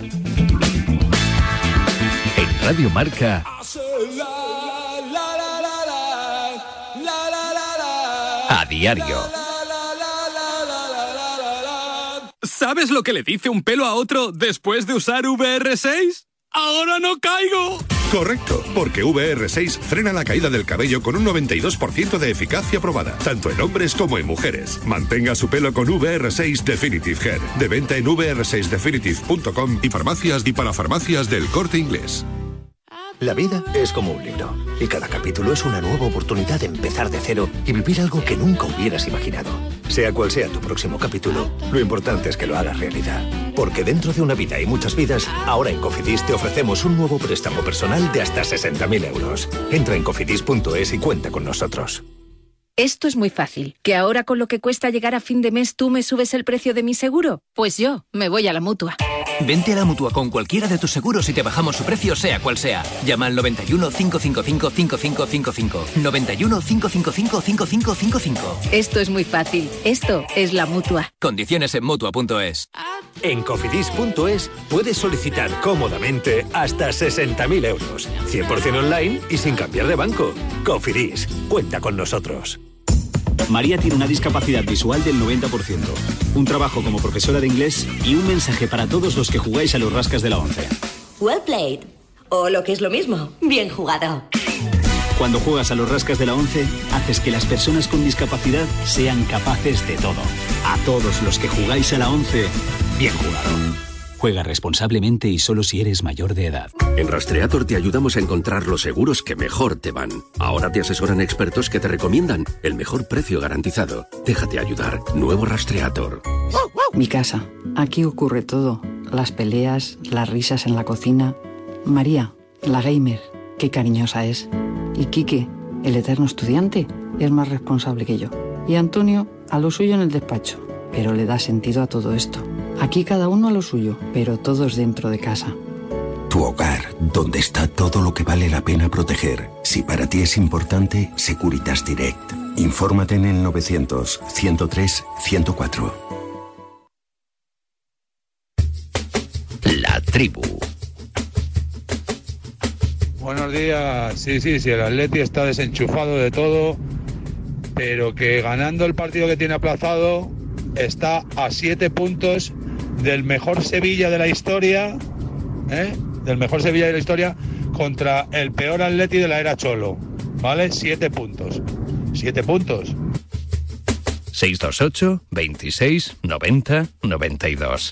En Radio Marca, a diario. ¿Sabes lo que le dice un pelo a otro después de usar V R seis? ¡Ahora no caigo! Correcto, porque V R seis frena la caída del cabello con un noventa y dos por ciento de eficacia probada, tanto en hombres como en mujeres. Mantenga su pelo con V R seis Definitive Hair, de venta en v r seis definitive punto com y farmacias y parafarmacias del Corte Inglés. La vida es como un libro, y cada capítulo es una nueva oportunidad de empezar de cero y vivir algo que nunca hubieras imaginado. Sea cual sea tu próximo capítulo, lo importante es que lo hagas realidad. Porque dentro de una vida y muchas vidas, ahora en Cofidis te ofrecemos un nuevo préstamo personal de hasta sesenta mil euros. Entra en cofidis punto es y cuenta con nosotros. Esto es muy fácil. ¿Que ahora con lo que cuesta llegar a fin de mes tú me subes el precio de mi seguro? Pues yo me voy a la Mutua. Vente a la Mutua con cualquiera de tus seguros y te bajamos su precio sea cual sea. Llama al noventa y uno, cinco cinco cinco, cinco cinco cinco cinco. noventa y uno, cinco cinco cinco, cinco cinco cinco cinco. Esto es muy fácil. Esto es la Mutua. Condiciones en Mutua punto es. En cofidis punto es puedes solicitar cómodamente hasta sesenta mil euros. cien por ciento online y sin cambiar de banco. Cofidis, cuenta con nosotros. María tiene una discapacidad visual del noventa por ciento, un trabajo como profesora de inglés y un mensaje para todos los que jugáis a los rascas de la once. Well played. O lo que es lo mismo, bien jugado. Cuando juegas a los rascas de la once, haces que las personas con discapacidad sean capaces de todo. A todos los que jugáis a la once, bien jugado. Juega responsablemente y solo si eres mayor de edad. En Rastreator te ayudamos a encontrar los seguros que mejor te van. Ahora te asesoran expertos que te recomiendan el mejor precio garantizado. Déjate ayudar. Nuevo Rastreator. Mi casa. Aquí ocurre todo. Las peleas, las risas en la cocina. María, la gamer, qué cariñosa es. Y Quique, el eterno estudiante, es más responsable que yo. Y Antonio, a lo suyo en el despacho. Pero le da sentido a todo esto. Aquí cada uno a lo suyo, pero todos dentro de casa. Tu hogar, donde está todo lo que vale la pena proteger. Si para ti es importante, Securitas Direct. Infórmate en el novecientos, ciento tres, ciento cuatro. La tribu. Buenos días. Sí, sí, sí, el Atleti está desenchufado de todo, pero que ganando el partido que tiene aplazado está a siete puntos del mejor Sevilla de la historia ¿eh? Del mejor Sevilla de la historia contra el peor Atleti de la era Cholo, ¿vale? Siete puntos. Siete puntos. seiscientos veintiocho, veintiséis, noventa, noventa y dos.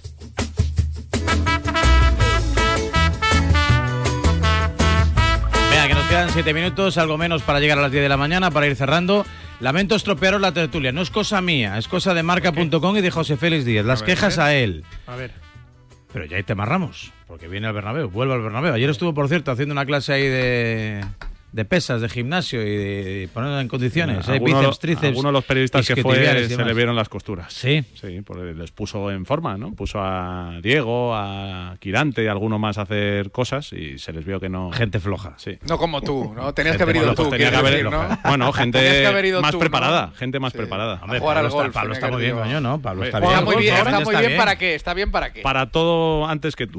Venga, que nos quedan siete minutos, algo menos para llegar a las diez de la mañana, para ir cerrando. Lamento estropearos la tertulia, no es cosa mía, es cosa de marca punto com y de José Félix Díaz. Las A ver, quejas a ver. a él. A ver. Pero ya hay tema Ramos, porque viene al Bernabéu, vuelve al Bernabéu. Ayer estuvo, por cierto, haciendo una clase ahí de, de pesas, de gimnasio y de ponerlo en condiciones. Bueno, eh, alguno, bíceps, tríceps. alguno de los periodistas que fue isquiotibiales y se demás. le vieron las costuras. Sí. Sí, porque les puso en forma, ¿no? Puso a Diego, a Quirante y a alguno más a hacer cosas y se les vio que no... Gente floja. Sí. No como tú, ¿no? Tenías Gente que haber ido floja, tú, pues tenía quiero que haber- decir, ¿no? Bueno, Tenías que gente haber ido más tú, preparada, ¿no? gente más preparada. Hombre, A jugar Pablo al está- golf, Pablo está tenía muy que bien, decir, coño, ¿no? Pablo está Está bien. Está muy bien, está Obviamente muy bien para qué, está bien para qué. Para todo antes que tú.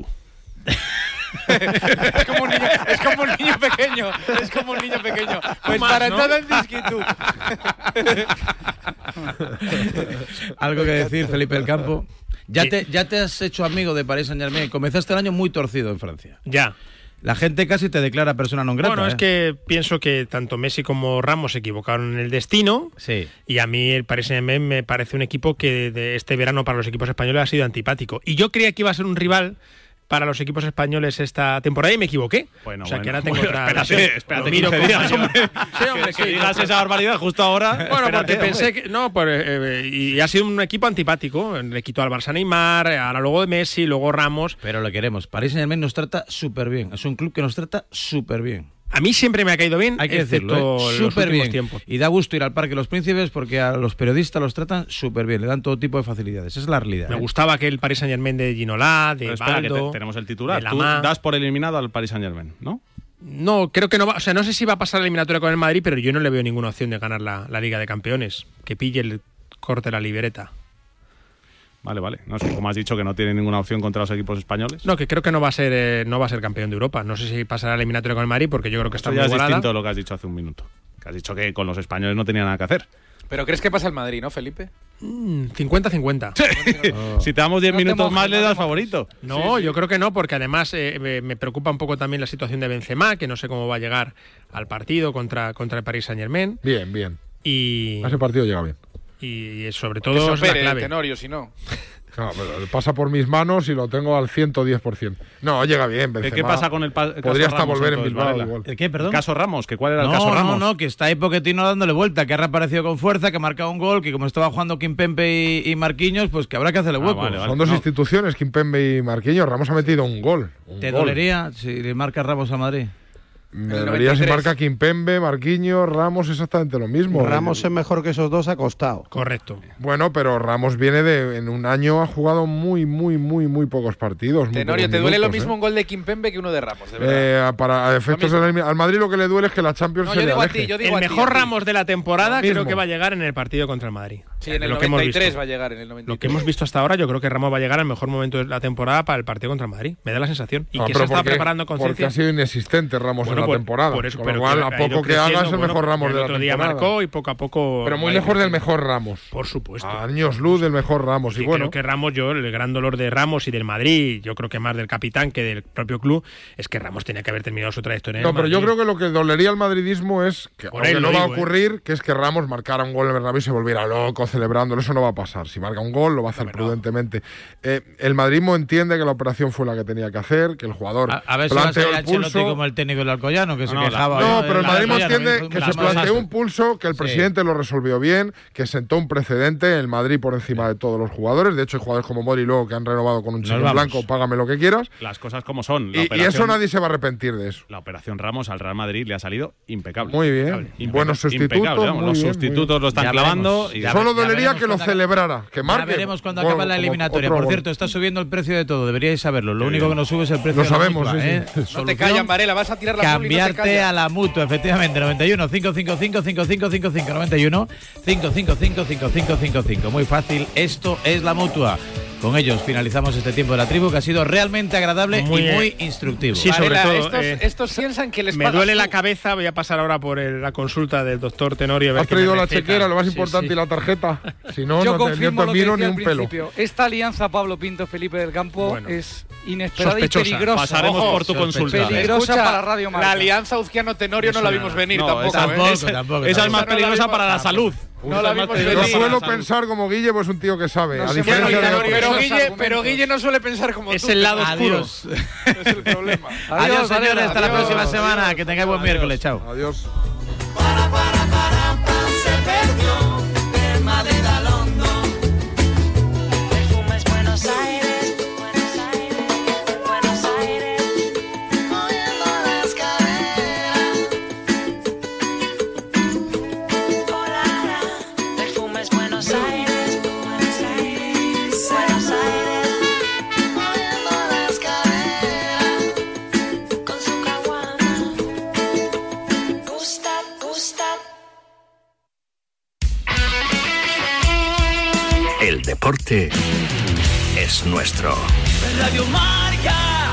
Es como un niño, es como un niño pequeño, es como un niño pequeño. Pues Más, para ¿no? todo antes que tú. Algo que decir, Felipe del Campo. Ya te, ya te has hecho amigo de Paris Saint-Germain. Comenzaste el año muy torcido en Francia. Ya. La gente casi te declara persona non grata. Bueno, es ¿eh? que pienso que tanto Messi como Ramos se equivocaron en el destino. Sí. Y a mí el Paris Saint-Germain me parece un equipo que de este verano para los equipos españoles ha sido antipático. Y yo creía que iba a ser un rival para los equipos españoles esta temporada y me equivoqué. Bueno, o sea, bueno. que ahora tengo Bueno, otra espérate, visión. espérate Lo miro quince con días, mayor- hombre. Sí, hombre, Que- sí, que digas no, esa barbaridad justo ahora. Bueno, espérate, porque pensé hombre. que. No, pues, eh, y ha sido un equipo antipático. Le quitó al Barça Neymar, ahora luego de Messi, luego Ramos. Pero le queremos. Paris Saint-Germain nos trata súper bien. Es un club que nos trata súper bien. A mí siempre me ha caído bien, Hay que excepto decirlo, ¿eh? los Súper últimos bien. tiempos. Y da gusto ir al Parque de los Príncipes porque a los periodistas los tratan súper bien. Le dan todo tipo de facilidades. Esa es la realidad. Me ¿eh? gustaba que el Paris Saint-Germain de Ginola, de Pero espera, que Baldo, te- tenemos el titular. de Tú Lamá. das por eliminado al Paris Saint-Germain, ¿no? No, creo que no va. O sea, no sé si va a pasar la eliminatoria con el Madrid, pero yo no le veo ninguna opción de ganar la, la Liga de Campeones. Que pille el corte la libreta. Vale, vale. No sé, como has dicho que no tiene ninguna opción contra los equipos españoles. No, que creo que no va a ser eh, no va a ser campeón de Europa. No sé si pasará la eliminatoria con el Madrid, porque yo creo que está Esto muy ya es igualada. distinto de lo que has dicho hace un minuto. Que has dicho que con los españoles no tenía nada que hacer. Pero crees que pasa el Madrid, ¿no, Felipe? Mm, cincuenta cincuenta. Si te damos diez No te minutos mojes, más, le no te das mojes. favorito. No, yo creo que no, porque además eh, me, me preocupa un poco también la situación de Benzema, que no sé cómo va a llegar al partido contra, contra el Paris Saint-Germain. Bien, bien. Y, A ese partido llega bien. y sobre Que todo se es la opere el clave. Tenorio, si no. Claro, pero pasa por mis manos y lo tengo al ciento diez por ciento. No, llega bien, ¿Qué, Benzema. qué pasa con el, pa- el caso Podría hasta Ramos, volver en entonces, Bilbao Varela? igual. ¿El qué, perdón? El caso Ramos, que ¿cuál era el No, caso no, Ramos? no, que está ahí Pochettino dándole vuelta, que ha reaparecido con fuerza, que ha marcado un gol, que como estaba jugando Kimpembe y, y Marquinhos, pues que habrá que hacerle Ah, hueco. vale, vale. Son dos No. instituciones, Kimpembe y Marquinhos. Ramos ha metido un gol. un ¿Te gol. dolería si le marca Ramos a Madrid? Me El debería si noventa y tres. marca Kimpembe, Marquinhos, Ramos, exactamente lo mismo. Ramos es mejor que esos dos acostado. Correcto. Bueno, pero Ramos viene de. En un año ha jugado muy, muy, muy, muy pocos partidos. muy Tenorio, pocos te duele lo minutos, mismo ¿eh? un gol de Kimpembe que uno de Ramos, de verdad. Eh, para a efectos de la elimina- al Madrid lo que le duele es que la Champions No, se yo le digo a aleje. ti, yo digo El a ti, mejor a ti. Ramos de la temporada Lo mismo. creo que va a llegar en el partido contra el Madrid. Sí, en el Lo que hemos noventa y tres visto. va a llegar, en el noventa y tres. Lo que hemos visto hasta ahora, yo creo que Ramos va a llegar al mejor momento de la temporada para el partido contra el Madrid. Me da la sensación. Y No, que se pero está porque- preparando con Porque ha sido inexistente Ramos Bueno, en la por- temporada. por eso, Con pero lo cual, que a ha ido poco que creciendo, haga es el bueno, mejor Ramos el de la otro día temporada. marcó y poco a poco. Pero muy va a ir lejos del creciendo. mejor Ramos. Por supuesto. A años luz del mejor Ramos. Y, Y bueno, creo que Ramos, yo, el gran dolor de Ramos y del Madrid, yo creo que más del capitán que del propio club, es que Ramos tenía que haber terminado su trayectoria en no, el pero yo Madrid. creo que lo que dolería al madridismo es que, Por aunque él no lo va a digo, ¿eh? ocurrir, que es que Ramos marcara un gol en el Bernabéu y se volviera loco celebrándolo. Eso no va a pasar. Si marca un gol, lo va a hacer No, no. prudentemente. Eh, el madridismo entiende que la operación fue la que tenía que hacer, que el jugador A, a ver si va a planteó ser el Ancelotti pulso. como el técnico del Alcoyano, que se No, no, quejaba. No, ¿eh? pero el del madridismo Alcoyano, entiende que las se cosas- planteó un pulso, que el Sí. presidente lo resolvió bien, que sentó un precedente, el Madrid por encima de todos los jugadores. De hecho, hay jugadores como Mori luego que han renovado con un Nos cheque en vamos. blanco, págame lo que quieras. Las cosas como son. La Y, y operación- eso nadie se va a arrepentir de eso. La operación Ramos al Real Madrid le ha salido impecable. Muy bien. Impecable. Buenos sustitutos, Impecable, vamos, muy los bien, sustitutos muy bien. lo están Ya clavando. veremos. Y Ya Solo ve- ya dolería veremos que lo cuando- celebrara, que marque. Ya veremos cuando gol, acabe la como eliminatoria. otro Por gol. cierto, está subiendo el precio de todo. Deberíais saberlo. Lo único que nos sube es el precio Lo de la sabemos, mutua, sí, ¿eh? sí. No te Solución, callan, Varela, vas a tirar la publi y no te cambiarte callas. a la mutua, efectivamente. noventa y uno, cinco cinco cinco, cinco cinco cinco cinco, noventa y uno, cinco cinco cinco, cinco cinco cinco cinco. Muy fácil. Esto es la mutua. Con ellos finalizamos este tiempo de la tribu, que ha sido realmente agradable muy, y muy eh, instructivo. Sí, sobre Varela, todo. estos, eh, estos piensan que les me duele la cabeza, voy a pasar ahora por el, la consulta del doctor Tenorio. A ver Has qué traído me la receta. chequera, lo más Sí, importante, sí. y la tarjeta. Si no, Yo no te, confirmo no lo te que miro ni decía un al pelo. principio. Esta alianza Pablo Pinto Felipe del Campo Bueno. es inesperada Sospechosa. y peligrosa. Pasaremos Ojo, por tu consulta. Peligrosa Escucha, para Radio Marca. La alianza Uzquiano-Tenorio no la vimos venir No, tampoco. esa- ¿eh? Tampoco, esa- tampoco, esa es tampoco. más Esa no la peligrosa vimos para la tampoco. salud. No la vimos Yo venir. suelo pensar como Guille, pues un tío que sabe. No a sé, diferencia bueno, de Tenorio, Pero otros. esos Guille, argumentos. pero Guille no suele pensar como Es tú. el lado oscuro. Adiós. Es el problema. Adiós, señores. Hasta la adiós, próxima semana. adiós. Que tengáis buen miércoles. Chao. Adiós. Se perdió de Madrid a London. Perfumes Buenos Aires, Buenos Aires, Buenos Aires. Moviendo las caderas. Volará. Perfumes Buenos Aires, Buenos Aires, Buenos Aires. Moviendo las caderas. Con su caguama. Gusta, gusta. El deporte es nuestro. Radio Marca.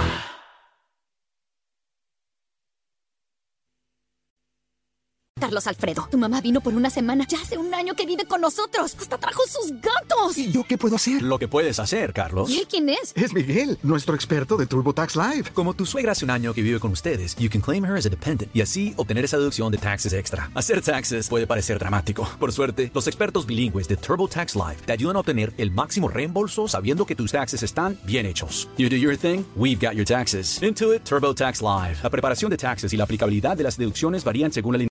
Carlos Alfredo, tu mamá vino por una semana. Ya hace un año que vive con nosotros. Hasta trajo sus gatos. ¿Y yo qué puedo hacer? Lo que puedes hacer, Carlos. ¿Y él quién es? Es Miguel, nuestro experto de TurboTax Live. Como tu suegra hace un año que vive con ustedes, you can claim her as a dependent y así obtener esa deducción de taxes extra. Hacer taxes puede parecer dramático. Por suerte, los expertos bilingües de TurboTax Live te ayudan a obtener el máximo reembolso sabiendo que tus taxes están bien hechos. You do your thing, we've got your taxes. Intuit TurboTax Live. La preparación de taxes y la aplicabilidad de las deducciones varían según la